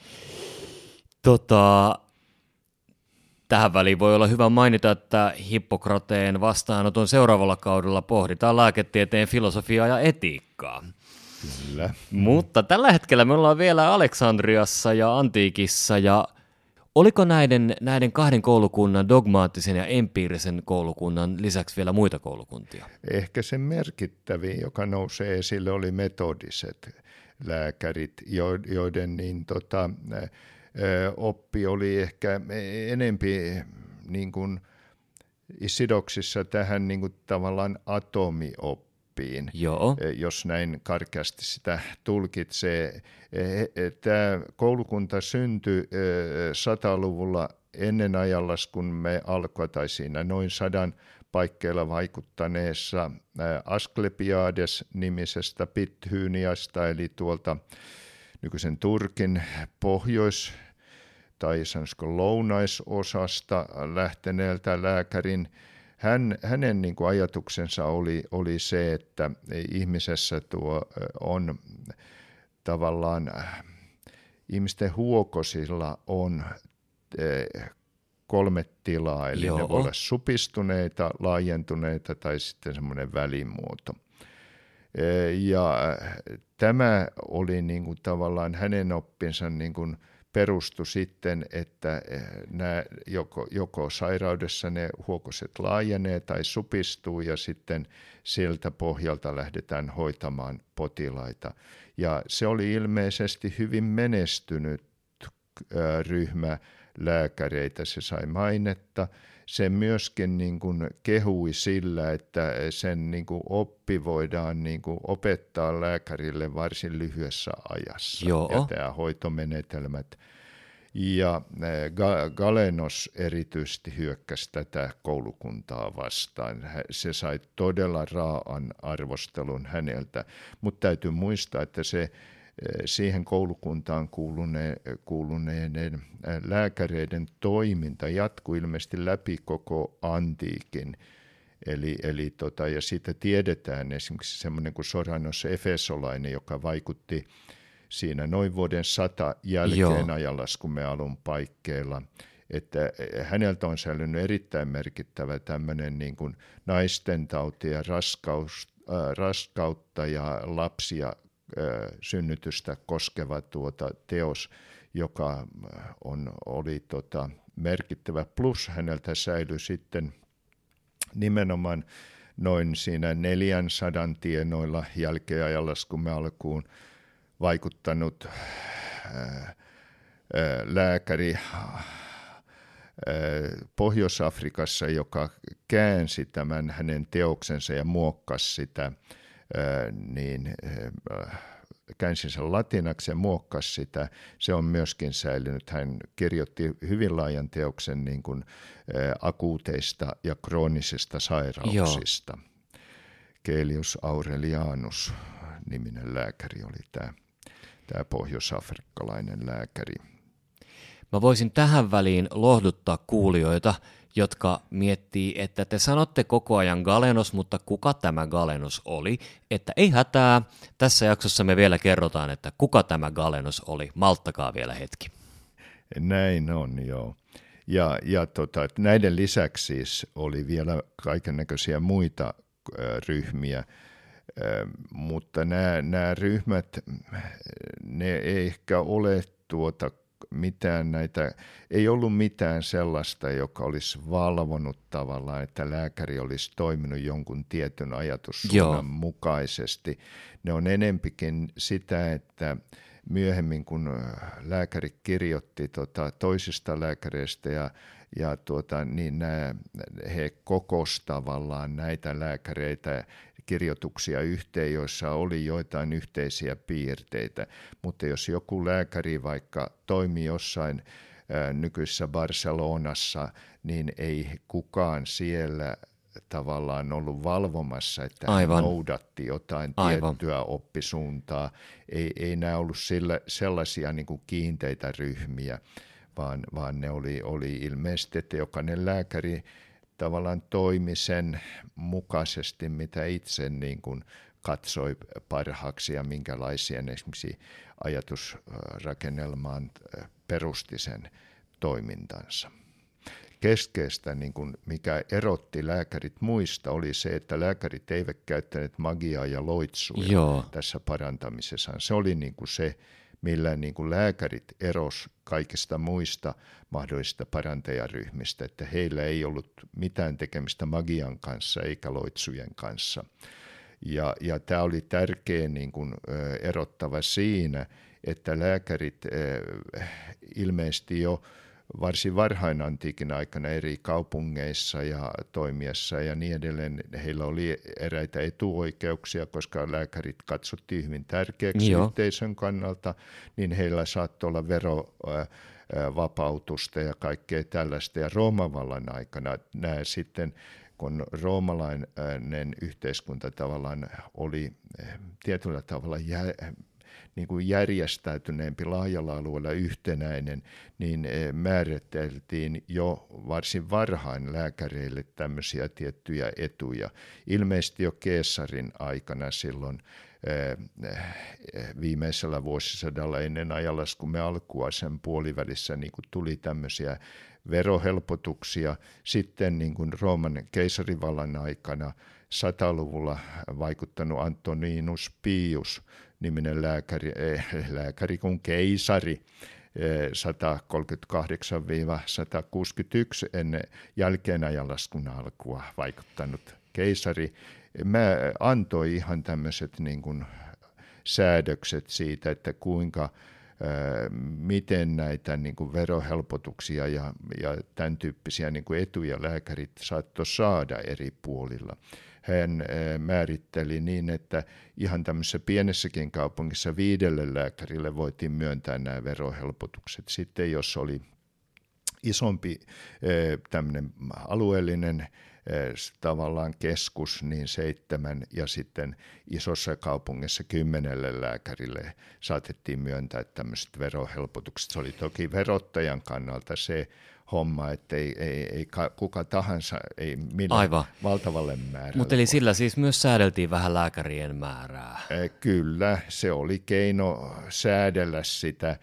Tota, tähän väliin voi olla hyvä mainita, että Hippokrateen vastaanoton seuraavalla kaudella pohditaan lääketieteen filosofiaa ja etiikkaa. Kyllä. Mutta tällä hetkellä me ollaan vielä Aleksandriassa ja Antiikissa, ja oliko näiden, näiden kahden koulukunnan, dogmaattisen ja empiirisen koulukunnan lisäksi vielä muita koulukuntia? Ehkä se merkittävin, joka nousee esille, oli metodiset lääkärit, joiden niin, tota, oppi oli ehkä enempi niin kuin sidoksissa tähän niin kuin tavallaan atomioppiin, Joo. jos näin karkeasti sitä tulkitsee. Tämä koulukunta syntyi sataluvulla ennen ajanlaskun me alkoi, tai siinä noin sadan paikkeilla vaikuttaneessa Asklepiades-nimisestä Bithyniasta, eli tuolta nykyisen Turkin pohjois- tai sanoisiko lounaisosasta lähteneeltä lääkärin. Hän, hänen niin kuin ajatuksensa oli, oli se, että ihmisessä tuo on tavallaan, ihmisten huokosilla on kolme tilaa, eli Joo. ne voi olla supistuneita, laajentuneita tai sitten semmoinen välimuoto. Ja tämä oli niin kuin tavallaan hänen oppinsa niin kuin perustu sitten, että nämä joko, joko sairaudessa ne huokoset laajenee tai supistuu ja sitten sieltä pohjalta lähdetään hoitamaan potilaita. Ja se oli ilmeisesti hyvin menestynyt ryhmä lääkäreitä, se sai mainetta. Se myöskin niin kuin kehui sillä, että sen niin kuin oppi voidaan niin kuin opettaa lääkärille varsin lyhyessä ajassa. Joo. Ja tämä hoitomenetelmät. Ja Galenos erityisesti hyökkäsi tätä koulukuntaa vastaan. Se sai todella raaan arvostelun häneltä, mutta täytyy muistaa, että se siihen koulukuntaan kuulune, kuuluneiden lääkäreiden toiminta jatkui ilmeisesti läpi koko antiikin. Eli, eli tota, ja siitä tiedetään esimerkiksi semmoinen kuin Soranos Efesolainen, joka vaikutti siinä noin vuoden sata jälkeen Joo. ajanlaskumme alun paikkeilla, että häneltä on säilynyt erittäin merkittävä tämmöinen niin kuin naisten tauti ja raskaus, äh, raskautta ja lapsia synnytystä koskeva tuota teos, joka on, oli tota merkittävä, plus häneltä säilyi sitten nimenomaan noin siinä neljänsadan tienoilla jälkeajallaskumme alkuun vaikuttanut ää, ää, lääkäri ää, Pohjois-Afrikassa, joka käänsi tämän hänen teoksensa ja muokkasi sitä, niin käänsin sen latinaksi ja muokkasi sitä. Se on myöskin säilynyt. Hän kirjoitti hyvin laajan teoksen niin kuin akuuteista ja kroonisista sairauksista. Joo. Caelius Aurelianus niminen lääkäri oli tämä, tämä pohjois-afrikkalainen lääkäri. Mä voisin tähän väliin lohduttaa kuulijoita, jotka miettii, että te sanotte koko ajan Galenos, mutta kuka tämä Galenos oli? Että ei hätää, tässä jaksossa me vielä kerrotaan, että kuka tämä Galenos oli. Malttakaa vielä hetki. Näin on, joo. Ja, ja tota, näiden lisäksi siis oli vielä kaikennäköisiä muita äh, ryhmiä, äh, mutta nämä, nämä ryhmät, ne ei ehkä ole tuota mitään näitä, ei ollut mitään sellaista, joka olisi valvonut tavallaan, että lääkäri olisi toiminut jonkun tietyn ajatussuunnan Joo. mukaisesti. Ne on enempikin sitä, että myöhemmin kun lääkäri kirjoitti tota toisista lääkäreistä ja, ja tuota, niin nämä, he kokosivat tavallaan näitä lääkäreitä kirjoituksia yhteen, joissa oli joitain yhteisiä piirteitä, mutta jos joku lääkäri vaikka toimi jossain ää, nykyisessä Barcelonassa, niin ei kukaan siellä tavallaan ollut valvomassa, että Aivan. hän noudatti jotain Aivan. tiettyä oppisuuntaa. Ei, ei nämä ollut sillä, sellaisia niin kuin kiinteitä ryhmiä, vaan, vaan ne oli, oli ilmeisesti, että jokainen lääkäri tavallaan toimi sen mukaisesti, mitä itse niin kuin katsoi parhaaksi ja minkälaisia esimerkiksi ajatusrakennelmaan perusti sen toimintansa. Keskeistä, niin kuin mikä erotti lääkärit muista, oli se, että lääkärit eivät käyttäneet magiaa ja loitsuja Joo. tässä parantamisessa. Se oli niin kuin se, millä niin kuin lääkärit eros kaikista muista mahdollisista parantajaryhmistä, että heillä ei ollut mitään tekemistä magian kanssa eikä loitsujen kanssa. Ja, ja tämä oli tärkeä niin kuin, erottava siinä, että lääkärit ilmeisesti jo varsin varhain antiikin aikana eri kaupungeissa ja toimiessa ja niin edelleen. Heillä oli eräitä etuoikeuksia, koska lääkärit katsottiin hyvin tärkeäksi Joo. yhteisön kannalta, niin heillä saattoi olla verovapautusta ja kaikkea tällaista. Ja Rooman vallan aikana nämä sitten, kun roomalainen yhteiskunta tavallaan oli tietyllä tavalla jää, niin kuin järjestäytyneempi laajalla alueella yhtenäinen, niin määriteltiin jo varsin varhain lääkäreille tämmöisiä tiettyjä etuja. Ilmeisesti jo keesarin aikana silloin viimeisellä vuosisadalla ennen ajanlaskumme alkua sen puolivälissä niin kuin tuli tämmöisiä verohelpotuksia. Sitten niin kuin Rooman keisarivallan aikana sataluvulla vaikuttanut Antoninus Pius niminen lääkäri, eh, lääkäri kuin keisari eh, sata kolmekymmentäkahdeksan sata kuusikymmentäyksi ennen jälkeen ajanlaskun alkua vaikuttanut keisari. Mä antoi ihan tämmöiset niin kuin säädökset siitä, että kuinka miten näitä niin kuin verohelpotuksia ja, ja tämän tyyppisiä niin kuin etuja lääkärit saattoi saada eri puolilla. Hän määritteli niin, että ihan tämmöisessä pienessäkin kaupungissa viidelle lääkärille voitiin myöntää nämä verohelpotukset. Sitten jos oli isompi tämmöinen alueellinen tavallaan keskus, niin seitsemän, ja sitten isossa kaupungissa kymmenelle lääkärille saatettiin myöntää tämmöiset verohelpotukset. Se oli toki verottajan kannalta se homma, että ei, ei, ei kuka tahansa, ei millään Aivan. valtavalle määrälle. Mutta eli sillä siis myös säädeltiin vähän lääkärien määrää. Kyllä, se oli keino säädellä sitä.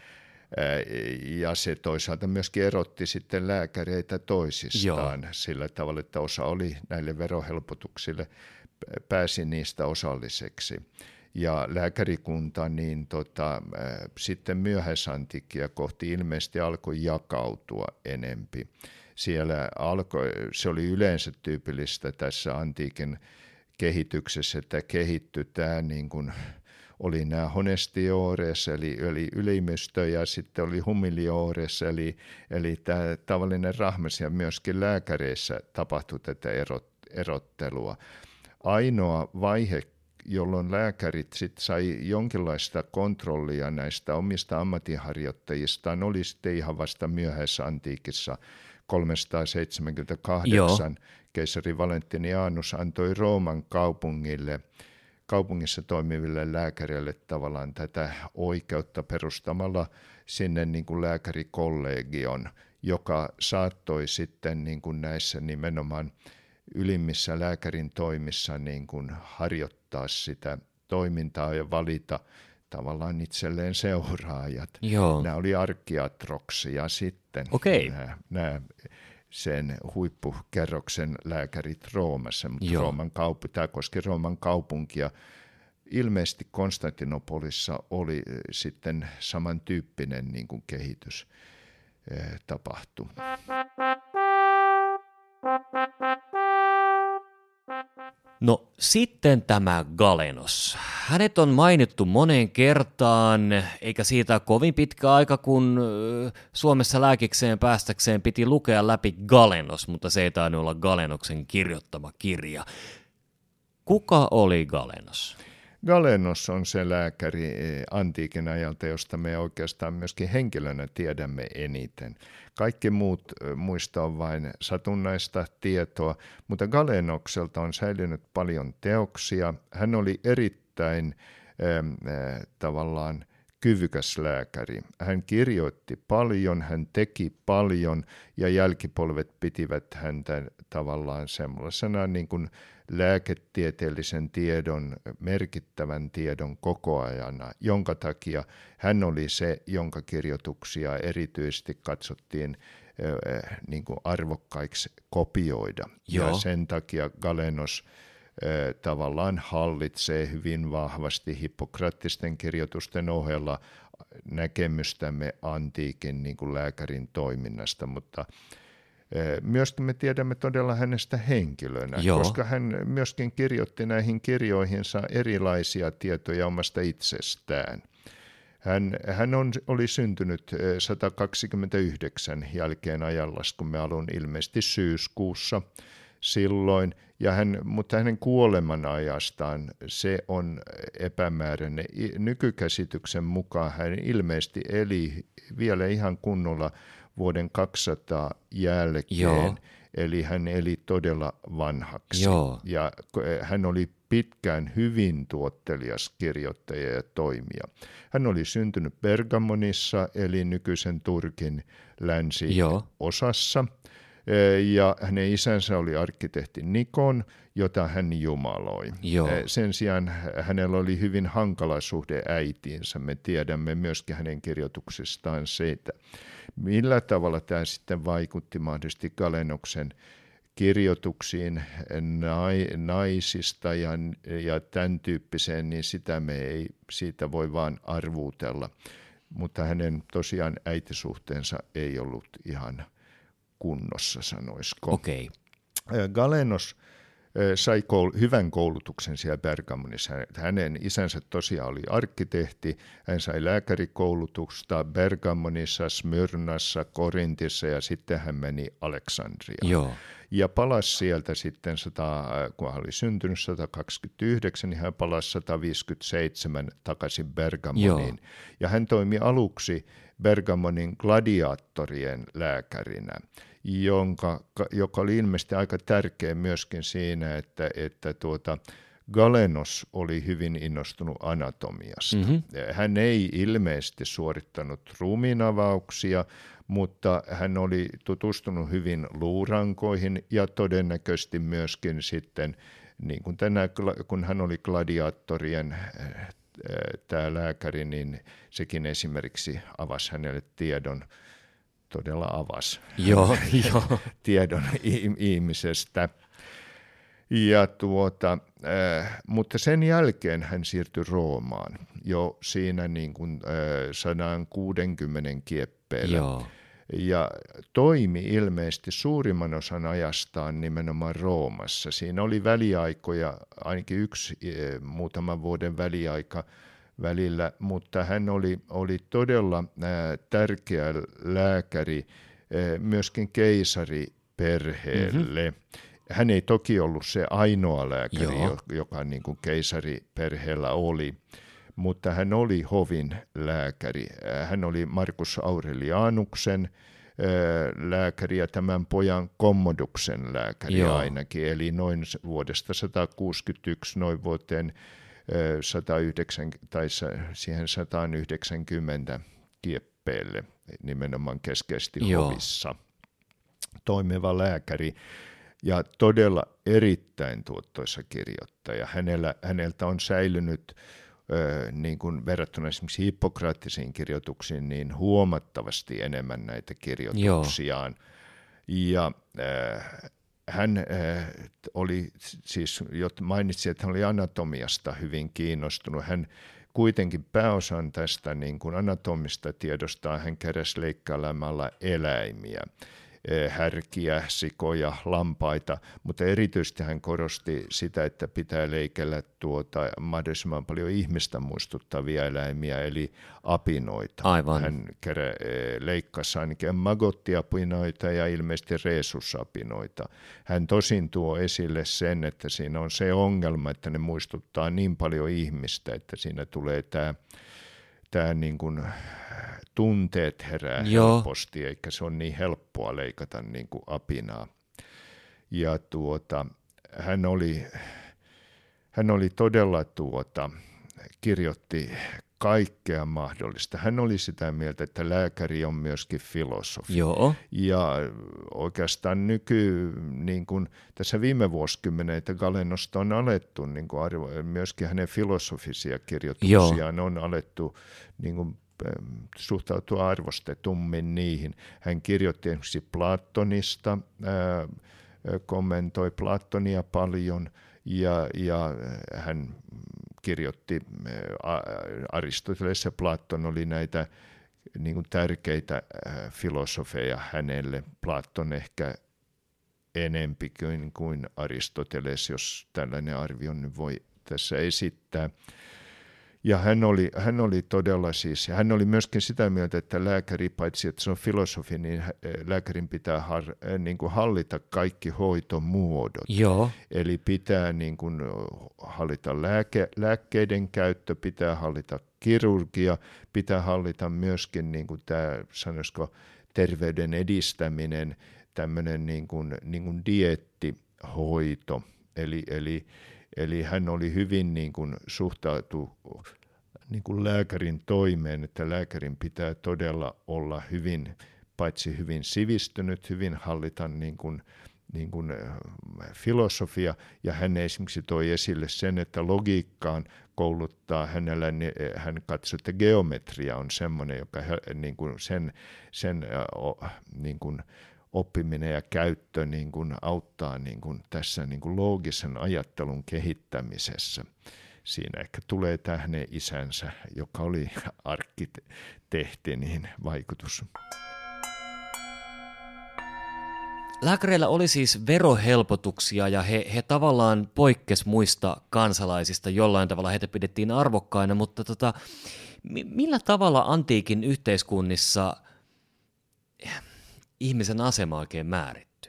Ja se toisaalta myöskin erotti sitten lääkäreitä toisistaan Joo. sillä tavalla, että osa oli näille verohelpotuksille, pääsi niistä osalliseksi. Ja lääkärikunta niin tota, sitten myöhäisantiikkia kohti ilmeisesti alkoi jakautua enempi. Siellä alkoi, se oli yleensä tyypillistä tässä antiikin kehityksessä, että kehittyi tämä niin kuin oli nämä honestiores, eli, eli ylimystö, ja sitten oli humiliores, eli, eli tämä tavallinen rahmas, ja myöskin lääkäreissä tapahtui tätä erot, erottelua. Ainoa vaihe, jolloin lääkärit sit sai jonkinlaista kontrollia näistä omista ammatinharjoittajistaan, oli sitten ihan vasta myöhäisessä antiikissa kolmesataaseitsemänkymmentäkahdeksan. Joo. Keisari Valentinianus antoi Rooman kaupungille kaupungissa toimiville lääkäreille tavallaan tätä oikeutta perustamalla sinne niin kuin lääkärikollegion, joka saattoi sitten niin kuin näissä nimenomaan ylimmissä lääkärin toimissa niin kuin harjoittaa sitä toimintaa ja valita tavallaan itselleen seuraajat. Joo. Nämä oli arkiatroksia sitten. Okei. Nämä, nämä sen huippukerroksen lääkärit Roomassa, mutta Rooman kaupunki, tämä koski Rooman kaupunkia ilmeisesti Konstantinopolissa oli sitten samantyyppinen niin kuin kehitys tapahtui. No sitten tämä Galenos. Hänet on mainittu moneen kertaan, eikä siitä ole kovin pitkä aika, kun Suomessa lääkikseen päästäkseen piti lukea läpi Galenos, mutta se ei tainnut olla Galenoksen kirjoittama kirja. Kuka oli Galenos? Galenos on se lääkäri antiikin ajalta, josta me oikeastaan myöskin henkilönä tiedämme eniten. Kaikki muut muista on vain satunnaista tietoa, mutta Galenokselta on säilynyt paljon teoksia. Hän oli erittäin äh, tavallaan kyvykäs lääkäri. Hän kirjoitti paljon, hän teki paljon ja jälkipolvet pitivät häntä tavallaan semmoisena niin kuin lääketieteellisen tiedon, merkittävän tiedon kokoajana, jonka takia hän oli se, jonka kirjoituksia erityisesti katsottiin äh, niin kuin arvokkaiksi kopioida. Joo. Ja sen takia Galenos äh, tavallaan hallitsee hyvin vahvasti hippokraattisten kirjoitusten ohella näkemystämme antiikin niin kuin lääkärin toiminnasta, mutta myöskin me tiedämme todella hänestä henkilönä, Joo. koska hän myöskin kirjoitti näihin kirjoihinsa erilaisia tietoja omasta itsestään. Hän, hän on, oli syntynyt sata kaksikymmentäyhdeksän jälkeen ajanlaskumme alun ilmeisesti syyskuussa silloin, ja hän, mutta hänen kuoleman ajastaan se on epämääräinen. Nykykäsityksen mukaan hän ilmeisesti eli vielä ihan kunnolla vuoden kaksisataa jälkeen, Joo. eli hän eli todella vanhaksi. Joo. Ja hän oli pitkään hyvin tuottelias kirjoittaja ja toimija. Hän oli syntynyt Pergamonissa, eli nykyisen Turkin länsiosassa, ja hänen isänsä oli arkkitehti Nikon, jota hän jumaloi. Joo. Sen sijaan hänellä oli hyvin hankala suhde äitiinsä. Me tiedämme myöskin hänen kirjoituksistaan siitä. Millä tavalla tämä sitten vaikutti mahdollisesti Galenoksen kirjoituksiin naisista ja, ja tämän tyyppiseen, niin sitä me ei siitä voi vaan arvuutella. Mutta hänen tosiaan äitisuhteensa ei ollut ihan kunnossa, sanoisiko. Okei. Galenos sai koul- hyvän koulutuksen siellä Pergamonissa. Hänen isänsä tosiaan oli arkkitehti, hän sai lääkärikoulutusta Pergamonissa, Smyrnassa, Korintissa ja sitten hän meni Aleksandriaan. Joo. Ja palasi sieltä sitten, kun hän oli syntynyt sata kaksikymmentäyhdeksän, niin hän palasi sata viisikymmentäseitsemän takaisin Pergamoniin. Joo. Ja hän toimi aluksi Pergamonin gladiaattorien lääkärinä, jonka, joka oli ilmeisesti aika tärkeä myöskin siinä, että, että tuota, Galenos oli hyvin innostunut anatomiasta. Mm-hmm. Hän ei ilmeisesti suorittanut ruumiinavauksia, mutta hän oli tutustunut hyvin luurankoihin ja todennäköisesti myöskin sitten, niin kuin tänä, kun hän oli gladiaattorien tämä lääkäri, niin sekin esimerkiksi avasi hänelle tiedon, todella avasi joo, jo. tiedon ihmisestä. Ja tuota, äh, mutta sen jälkeen hän siirtyi Roomaan jo siinä niin kuin äh, sata kuusikymmentä kieppeillä. Joo. Ja toimi ilmeisesti suurimman osan ajastaan nimenomaan Roomassa. Siinä oli väliaikoja, ainakin yksi äh, muutaman vuoden väliaika välillä, mutta hän oli, oli todella äh, tärkeä lääkäri äh, myöskin keisariperheelle. Mm-hmm. Hän ei toki ollut se ainoa lääkäri, Joo. joka niin kuin keisariperheellä oli, mutta hän oli hovin lääkäri. Hän oli Marcus Aurelianuksen lääkäri ja tämän pojan Commoduksen lääkäri Joo. ainakin, eli noin vuodesta sata kuusikymmentäyksi noin vuoteen sata yhdeksänkymmentä, tai siihen sata yhdeksänkymmentä kieppeelle nimenomaan keskeisesti Joo. hovissa toimiva lääkäri. Ja todella erittäin tuottoisa kirjoittaja. Hänellä, häneltä on säilynyt ö, niin kuin verrattuna esimerkiksi hippokraattisiin kirjoituksiin niin huomattavasti enemmän näitä kirjoituksiaan. Joo. Ja ö, hän äh, oli siis, jo mainitsin, että hän oli anatomiasta hyvin kiinnostunut. Hän kuitenkin pääosan tästä niin kuin anatomista tiedostaa hän keräsi leikkailemalla eläimiä, härkiä, sikoja, lampaita, mutta erityisesti hän korosti sitä, että pitää leikellä tuota mahdollisimman paljon ihmistä muistuttavia eläimiä, eli apinoita. Aivan. Hän kerä, leikkasi ainakin magottiapinoita ja ilmeisesti rhesusapinoita. Hän tosin tuo esille sen, että siinä on se ongelma, että ne muistuttaa niin paljon ihmistä, että siinä tulee tämä Tämä niin kuin tunteet herää Joo. helposti, eikä se ole niin helppoa leikata niin kuin apinaa. Ja tuota, hän, oli, hän oli todella, tuota, kirjoitti kaikkea mahdollista. Hän oli sitä mieltä, että lääkäri on myöskin filosofi. Joo. Ja oikeastaan nyky, niin kuin tässä viime vuosikymmeneitä Galenosta on alettu, niin kuin arvo, myöskin hänen filosofisia kirjoituksiaan Joo. on alettu niin kuin, suhtautua arvostetummin niihin. Hän kirjoitti esimerkiksi Platonista, ää, kommentoi Platonia paljon ja, ja hän kirjoitti, Aristoteles ja Platon oli näitä niin kuin tärkeitä filosofeja hänelle. Platon ehkä enempi kuin, kuin Aristoteles, jos tällainen arvio nyt voi tässä esittää. Ja hän oli, hän oli todella siis, hän oli myöskin sitä mieltä, että lääkäri, paitsi että se on filosofi, niin lääkärin pitää har, niin kuin hallita kaikki hoitomuodot. Joo. Eli pitää niin kuin hallita lääke, lääkkeiden käyttö, pitää hallita kirurgia, pitää hallita myöskin niin kuin tämä, sanoisiko, terveyden edistäminen, tämmöinen niin kuin, niin kuin dieettihoito, eli, eli Eli hän oli hyvin niin kuin suhtautu niin kuin lääkärin toimeen, että lääkärin pitää todella olla hyvin, paitsi hyvin sivistynyt, hyvin hallita niin kuin, niin kuin filosofia. Ja hän esimerkiksi toi esille sen, että logiikkaan kouluttaa hänellä, hän katsoi, että geometria on semmoinen, joka niin kuin sen, sen niin kuin oppiminen ja käyttö niin kuin auttaa niin kuin tässä niin kuin loogisen ajattelun kehittämisessä. Siinä ehkä tulee tämä hänen isänsä, joka oli arkkitehti, niin vaikutus. Lääkäreillä oli siis verohelpotuksia ja he, he tavallaan poikkes muista kansalaisista, jollain tavalla heitä pidettiin arvokkaina, mutta tota, millä tavalla antiikin yhteiskunnissa ihmisen asema oikein määritty?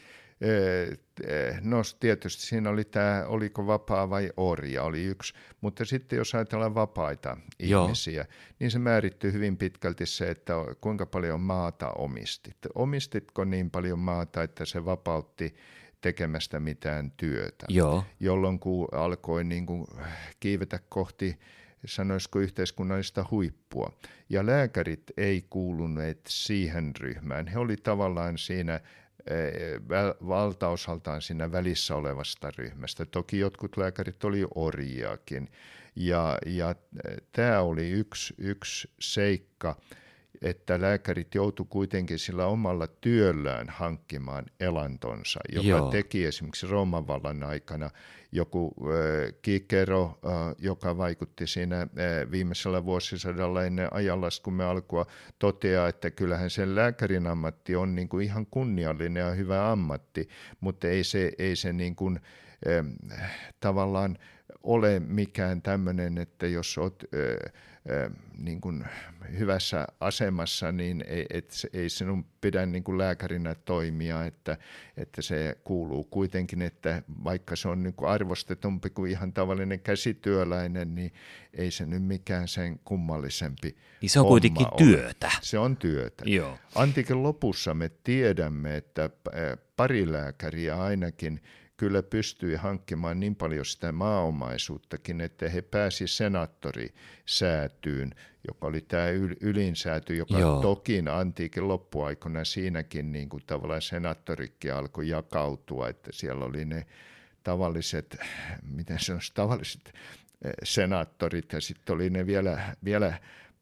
No tietysti siinä oli tämä, oliko vapaa vai orja, oli yksi, mutta sitten jos ajatellaan vapaita ihmisiä, Joo. niin se määrittyy hyvin pitkälti se, että kuinka paljon maata omistit. Omistitko niin paljon maata, että se vapautti tekemästä mitään työtä, Joo. jolloin kun alkoi niin kuin kiivetä kohti, sanoisiko yhteiskunnallista huippua. Ja lääkärit ei kuuluneet siihen ryhmään. He oli tavallaan siinä valtaosaltaan siinä välissä olevasta ryhmästä. Toki jotkut lääkärit oli orjiakin. Ja, ja tämä oli yksi, yksi seikka, että lääkärit joutu kuitenkin sillä omalla työllään hankkimaan elantonsa, joka Joo. teki esimerkiksi Rooman vallan aikana joku äh, Kikero, äh, joka vaikutti siinä äh, viimeisellä vuosisadalla ennen ajanlaskumme alkua, toteaa, että kyllähän sen lääkärin ammatti on niin kuin ihan kunniallinen ja hyvä ammatti, mutta ei se, ei se niin kuin, äh, tavallaan ole mikään tämmöinen, että jos olet äh, niin kuin hyvässä asemassa, niin ei, et, ei sinun pidä niin kuin lääkärinä toimia, että, että se kuuluu kuitenkin, että vaikka se on niin kuin arvostetumpi kuin ihan tavallinen käsityöläinen, niin ei se nyt mikään sen kummallisempi niin se on kuitenkin ole. työtä. Se on työtä. Joo. Antiikin lopussa me tiedämme, että pari lääkäriä ainakin kyllä pystyi hankkimaan niin paljon sitä maaomaisuuttakin, että he pääsi senaattorisäätyyn, joka oli tämä ylinsääty, joka Joo. toki antiikin loppuaikana siinäkin niin kuin tavallaan senaattorikki alkoi jakautua, että siellä oli ne tavalliset, miten se on, tavalliset senaattorit ja sitten oli ne vielä, vielä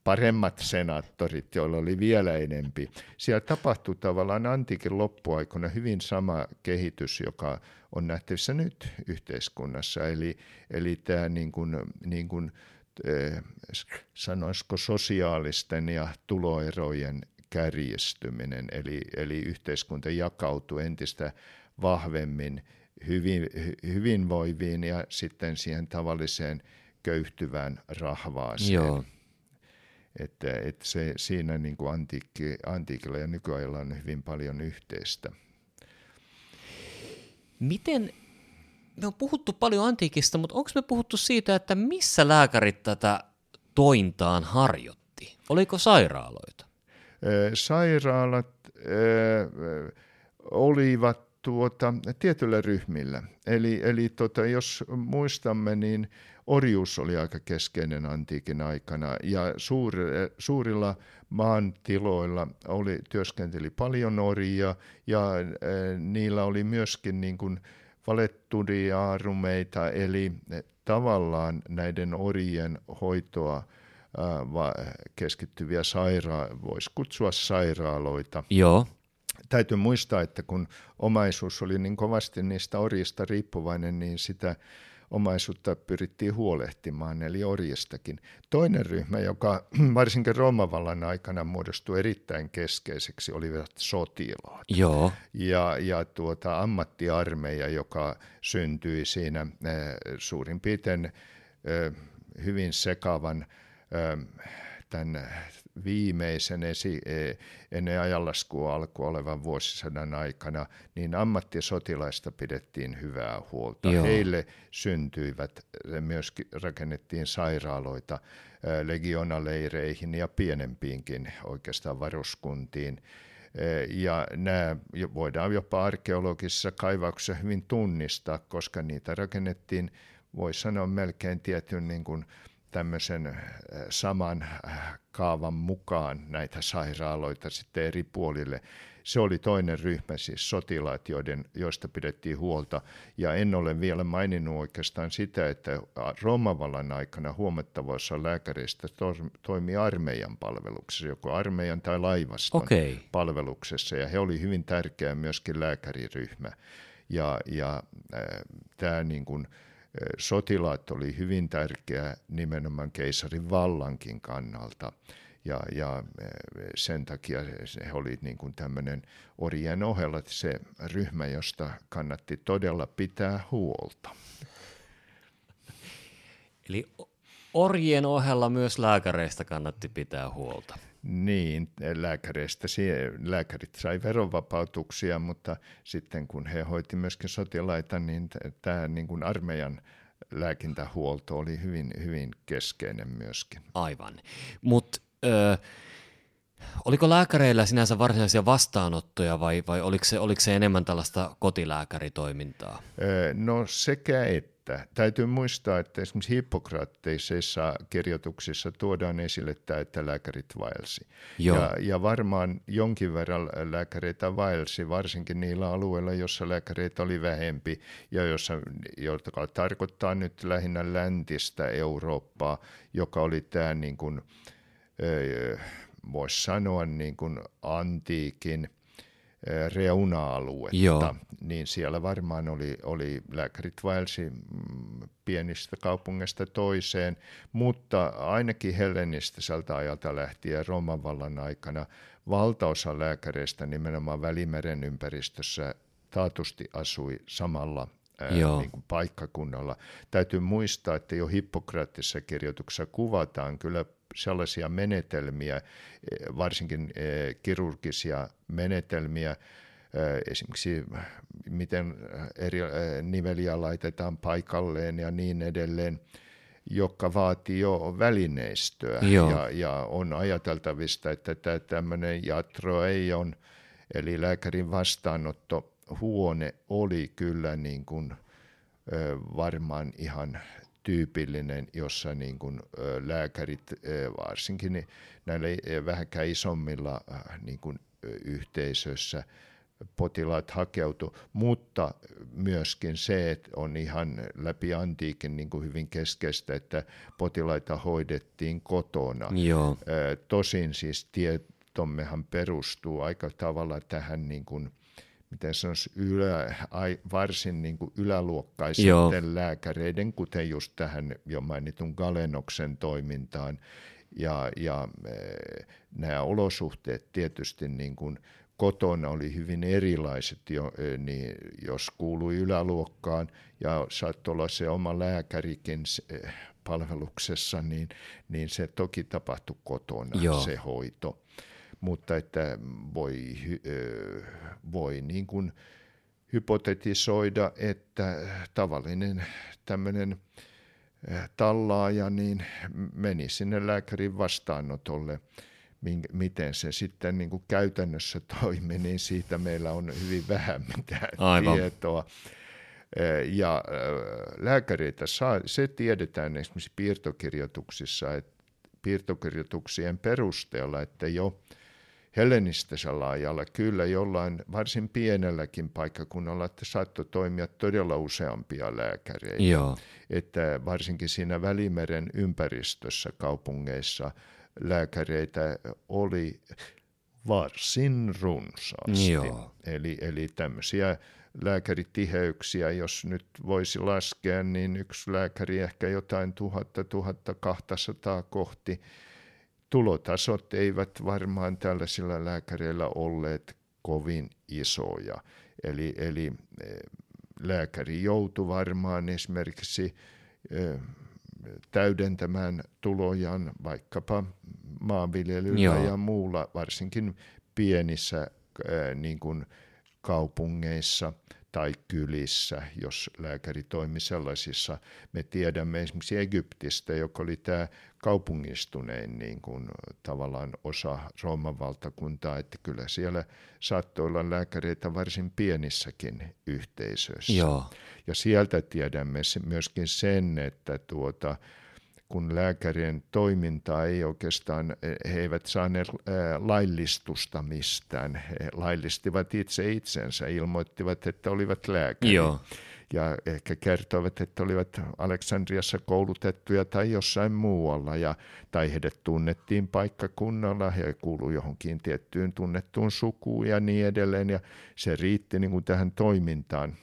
paremmat senaattorit, joilla oli vielä enempi. Siellä tapahtui tavallaan antiikin loppuaikoina hyvin sama kehitys, joka on nähtävissä nyt yhteiskunnassa. Eli, eli tämä niin kuin, niin kuin, eh, sanoisiko sosiaalisten ja tuloerojen kärjistyminen, eli, eli yhteiskunta jakautui entistä vahvemmin hyvin, hyvinvoiviin ja sitten siihen tavalliseen köyhtyvään rahvaaseen. Joo. Että, että se, siinä niin kuin antiikki, antiikilla ja nykyajalla on hyvin paljon yhteistä. Miten, me on puhuttu paljon antiikista, mutta onko me puhuttu siitä, että missä lääkärit tätä tointaan harjoitti? Oliko sairaaloita? Sairaalat äh, olivat tuota, tietyillä ryhmillä. Eli, eli tota, jos muistamme, niin orjuus oli aika keskeinen antiikin aikana ja suur, suurilla maantiloilla oli, työskenteli paljon orjia ja äh, niillä oli myöskin niin kuin valetturiaarumeita, eli tavallaan näiden orjien hoitoa äh, keskittyviä sairaaloita, voisi kutsua sairaaloita. Joo. Täytyy muistaa, että kun omaisuus oli niin kovasti niistä orjista riippuvainen, niin sitä omaisuutta pyrittiin huolehtimaan, eli orjistakin. Toinen ryhmä, joka varsinkin Rooman vallan aikana muodostui erittäin keskeiseksi, olivat sotilaat. Joo. Ja, ja tuota, ammattiarmeija, joka syntyi siinä äh, suurin piirtein äh, hyvin sekavan äh, tämän viimeisen esi, ennen ajanlaskua alkua olevan vuosisadan aikana, niin ammattisotilaista pidettiin hyvää huolta. Joo. Heille syntyivät, myöskin rakennettiin sairaaloita legionaleireihin ja pienempiinkin oikeastaan varuskuntiin. Ja nämä voidaan jopa arkeologisissa kaivauksissa hyvin tunnistaa, koska niitä rakennettiin, voi sanoa melkein tietyn niin kuin tämmöisen saman kaavan mukaan näitä sairaaloita sitten eri puolille. Se oli toinen ryhmä, siis sotilaat, joiden, joista pidettiin huolta. Ja en ole vielä maininnut oikeastaan sitä, että Rooman vallan aikana huomattava osa lääkäreistä toimi armeijan palveluksessa, joko armeijan tai laivaston okay. palveluksessa. Ja he oli hyvin tärkeä myöskin lääkäriryhmä. Ja, ja äh, tämä niin kuin sotilaat oli hyvin tärkeä nimenomaan keisarin vallankin kannalta ja, ja sen takia he oli niin kuin tämmöinen orjien ohella se ryhmä, josta kannatti todella pitää huolta. Eli orjien ohella myös lääkäreistä kannatti pitää huolta. Niin, lääkäreistä, lääkärit sai veronvapautuksia, mutta sitten kun he hoiti myöskin sotilaita, niin tämä niin kuin armeijan lääkintähuolto oli hyvin, hyvin keskeinen myöskin. Aivan, mutta oliko lääkäreillä sinänsä varsinaisia vastaanottoja vai, vai oliko, se, oliko se enemmän tällaista kotilääkäritoimintaa? Öö, no sekä että. Täytyy muistaa, että esimerkiksi hippokraatteisissa kirjoituksissa tuodaan esille tämä, että lääkärit vaelsi. Ja, ja varmaan jonkin verran lääkäreitä vaelsi, varsinkin niillä alueilla, joissa lääkäreitä oli vähempi, ja jossa, joka tarkoittaa nyt lähinnä läntistä Eurooppaa, joka oli tämä, niin kuin, voisi sanoa, niin kuin antiikin reuna-aluetta, Joo. niin siellä varmaan oli, oli lääkärit vaelsi pienistä kaupungeista toiseen, mutta ainakin hellenistiseltä ajalta lähtien Rooman vallan aikana valtaosa lääkäreistä nimenomaan Välimeren ympäristössä taatusti asui samalla ää, niin kuin paikkakunnalla. Täytyy muistaa, että jo hippokraattisessa kirjoituksessa kuvataan kyllä sellaisia menetelmiä, varsinkin kirurgisia menetelmiä, esimerkiksi miten eri niveliä laitetaan paikalleen ja niin edelleen, joka vaatii jo välineistöä. Ja, ja on ajateltavista, että tämä tämmöinen iatroeion, eli lääkärin vastaanottohuone oli kyllä niin kuin, varmaan ihan tyypillinen, jossa niin kuin lääkärit varsinkin näillä vähänkään isommilla niin kuin yhteisöissä potilaat hakeutu, mutta myöskin se, että on ihan läpi antiikin niin kuin hyvin keskeistä, että potilaita hoidettiin kotona. Joo. Tosin siis tietommehan perustuu aika tavalla tähän niin kuin, miten sanoisi, ylä, ai, varsin niin kuin yläluokkaisten Joo. lääkäreiden, kuten just tähän jo mainitun Galenoksen toimintaan. Ja, ja e, nämä olosuhteet tietysti niin kuin kotona oli hyvin erilaiset, jo, e, niin, jos kuului yläluokkaan ja saattoi olla se oma lääkärikin e, palveluksessa, niin, niin se toki tapahtui kotona, Joo. se hoito. Mutta että voi, voi niin kuin hypotetisoida, että tavallinen tämmöinen tallaaja niin meni sinne lääkärin vastaanotolle. Miten se sitten niin kuin käytännössä toimi, niin siitä meillä on hyvin vähän mitään Aivan. tietoa. Ja lääkäreitä saa, se tiedetään esimerkiksi piirtokirjoituksissa, että piirtokirjoituksien perusteella, että jo hellenistisellä ajalla kyllä jollain varsin pienelläkin paikkakunnalla, että saattoi toimia todella useampia lääkäreitä. Joo. Että varsinkin siinä Välimeren ympäristössä kaupungeissa lääkäreitä oli varsin runsaasti. Joo. Eli, eli tämmöisiä lääkäritiheyksiä, jos nyt voisi laskea, niin yksi lääkäri ehkä jotain tuhatta, tuhatta kaksisataa kohti. Tulotasot eivät varmaan tällaisilla lääkäreillä olleet kovin isoja. Eli, eli lääkäri joutui varmaan esimerkiksi täydentämään tulojaan vaikkapa maanviljelyllä Joo. ja muulla, varsinkin pienissä niin kuin kaupungeissa tai kylissä, jos lääkäri toimi sellaisissa. Me tiedämme esimerkiksi Egyptistä, joka oli tämä kaupungistunein niin kuin tavallaan osa Rooman valtakuntaa, että kyllä siellä saattoi olla lääkäreitä varsin pienissäkin yhteisöissä. Joo. Ja sieltä tiedämme myöskin sen, että tuota, kun lääkärien toimintaa ei oikeastaan, he eivät saaneet laillistusta mistään. He laillistivat itse itsensä, ilmoittivat, että olivat lääkäriä. Joo. Ja ehkä kertoivat, että olivat Aleksandriassa koulutettuja tai jossain muualla, ja, tai heidät tunnettiin paikkakunnalla, he kuului johonkin tiettyyn tunnettuun sukuun ja niin edelleen, ja se riitti niin kuin tähän toimintaan.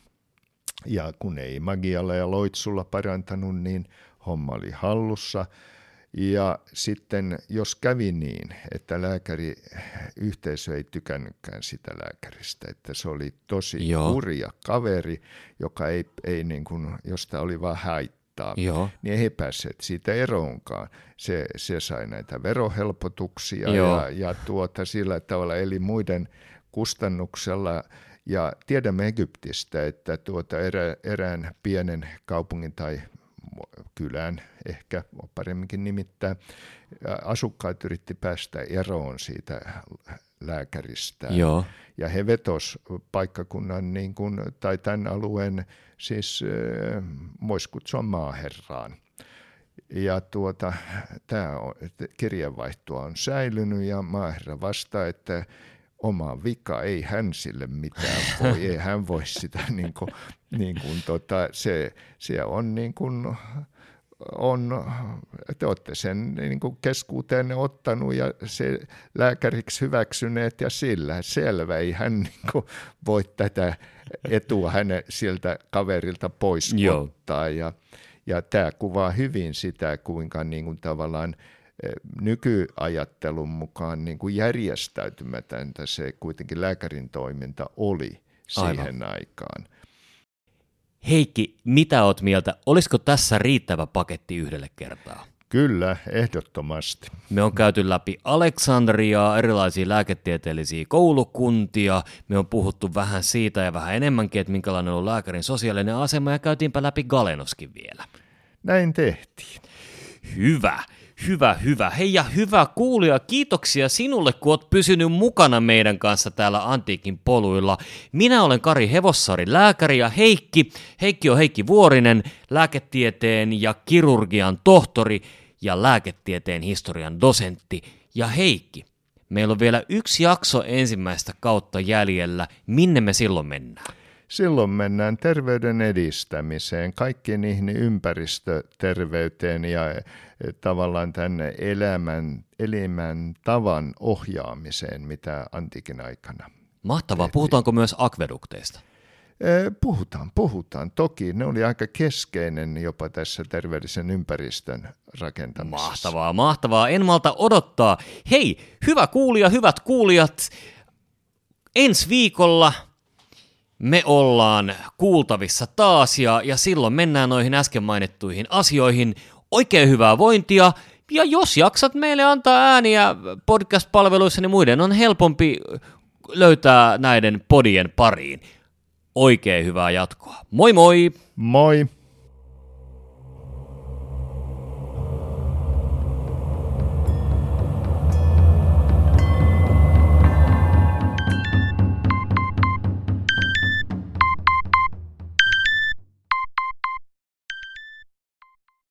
Ja kun ei magialla ja loitsulla parantanut, niin homma oli hallussa. Ja sitten jos kävi niin, että lääkäriyhteisö ei tykännytkään sitä lääkäristä, että se oli tosi Joo. hurja kaveri, joka ei, ei niin kuin, josta oli vaan haittaa, Joo. niin ei päässeet siitä eroonkaan. Se, se sai näitä verohelpotuksia ja, ja tuota, sillä tavalla eli muiden kustannuksella. Ja tiedämme Egyptistä, että tuota erä, erään pienen kaupungin tai kylän, ehkä paremminkin nimittää, asukkaat yritti päästä eroon siitä lääkäristä. Joo. Ja he vetos paikkakunnan niin kuin, tai tämän alueen, siis äh, voisi kutsua maaherraan. Ja tuota, tämä kirjeenvaihtoa on säilynyt ja maaherra vastaa, että oma vika, ei hän sille mitään voi, ei hän voi sitä, niin kuin, niin kuin tota, se, se on niin kuin, on, te olette sen niin kuin keskuuteen ottanut ja se lääkäriksi hyväksyneet ja sillä selvä, ei hän niin kuin voi tätä etua hänen siltä kaverilta pois ottaa. Ja, ja tämä kuvaa hyvin sitä, kuinka niin kuin tavallaan nykyajattelun mukaan niin kuin järjestäytymätöntä se kuitenkin lääkärin toiminta oli siihen Aivan. aikaan. Heikki, mitä oot mieltä? Olisiko tässä riittävä paketti yhdelle kertaa? Kyllä, ehdottomasti. Me on käyty läpi Aleksandriaa, erilaisia lääketieteellisiä koulukuntia, me on puhuttu vähän siitä ja vähän enemmänkin, että minkälainen on lääkärin sosiaalinen asema, ja käytiinpä läpi Galenoskin vielä. Näin tehtiin. Hyvä. Hyvä, hyvä. Hei ja hyvä kuulija, kiitoksia sinulle, kun oot pysynyt mukana meidän kanssa täällä Antiikin poluilla. Minä olen Kari Hevossaari, lääkäri, ja Heikki, Heikki on Heikki Vuorinen, lääketieteen ja kirurgian tohtori ja lääketieteen historian dosentti. Ja Heikki, Meillä on vielä yksi jakso ensimmäistä kautta jäljellä. Minne me silloin mennään? Silloin mennään terveyden edistämiseen, kaikkien niihin ympäristöterveyteen ja tavallaan tänne elämän, elämän tavan ohjaamiseen, mitä antiikin aikana. Mahtavaa. tehtiin. Puhutaanko myös akvedukteista? Puhutaan, puhutaan. Toki ne oli aika keskeinen jopa tässä terveellisen ympäristön rakentamisessa. Mahtavaa, mahtavaa. En malta odottaa. Hei, hyvä kuulija, hyvät kuulijat. Ensi viikolla me ollaan kuultavissa taas ja, ja silloin mennään noihin äsken mainittuihin asioihin. Oikein hyvää vointia. Ja jos jaksat meille antaa ääniä podcast-palveluissa, niin muiden on helpompi löytää näiden podien pariin. Oikein hyvää jatkoa. Moi moi! Moi!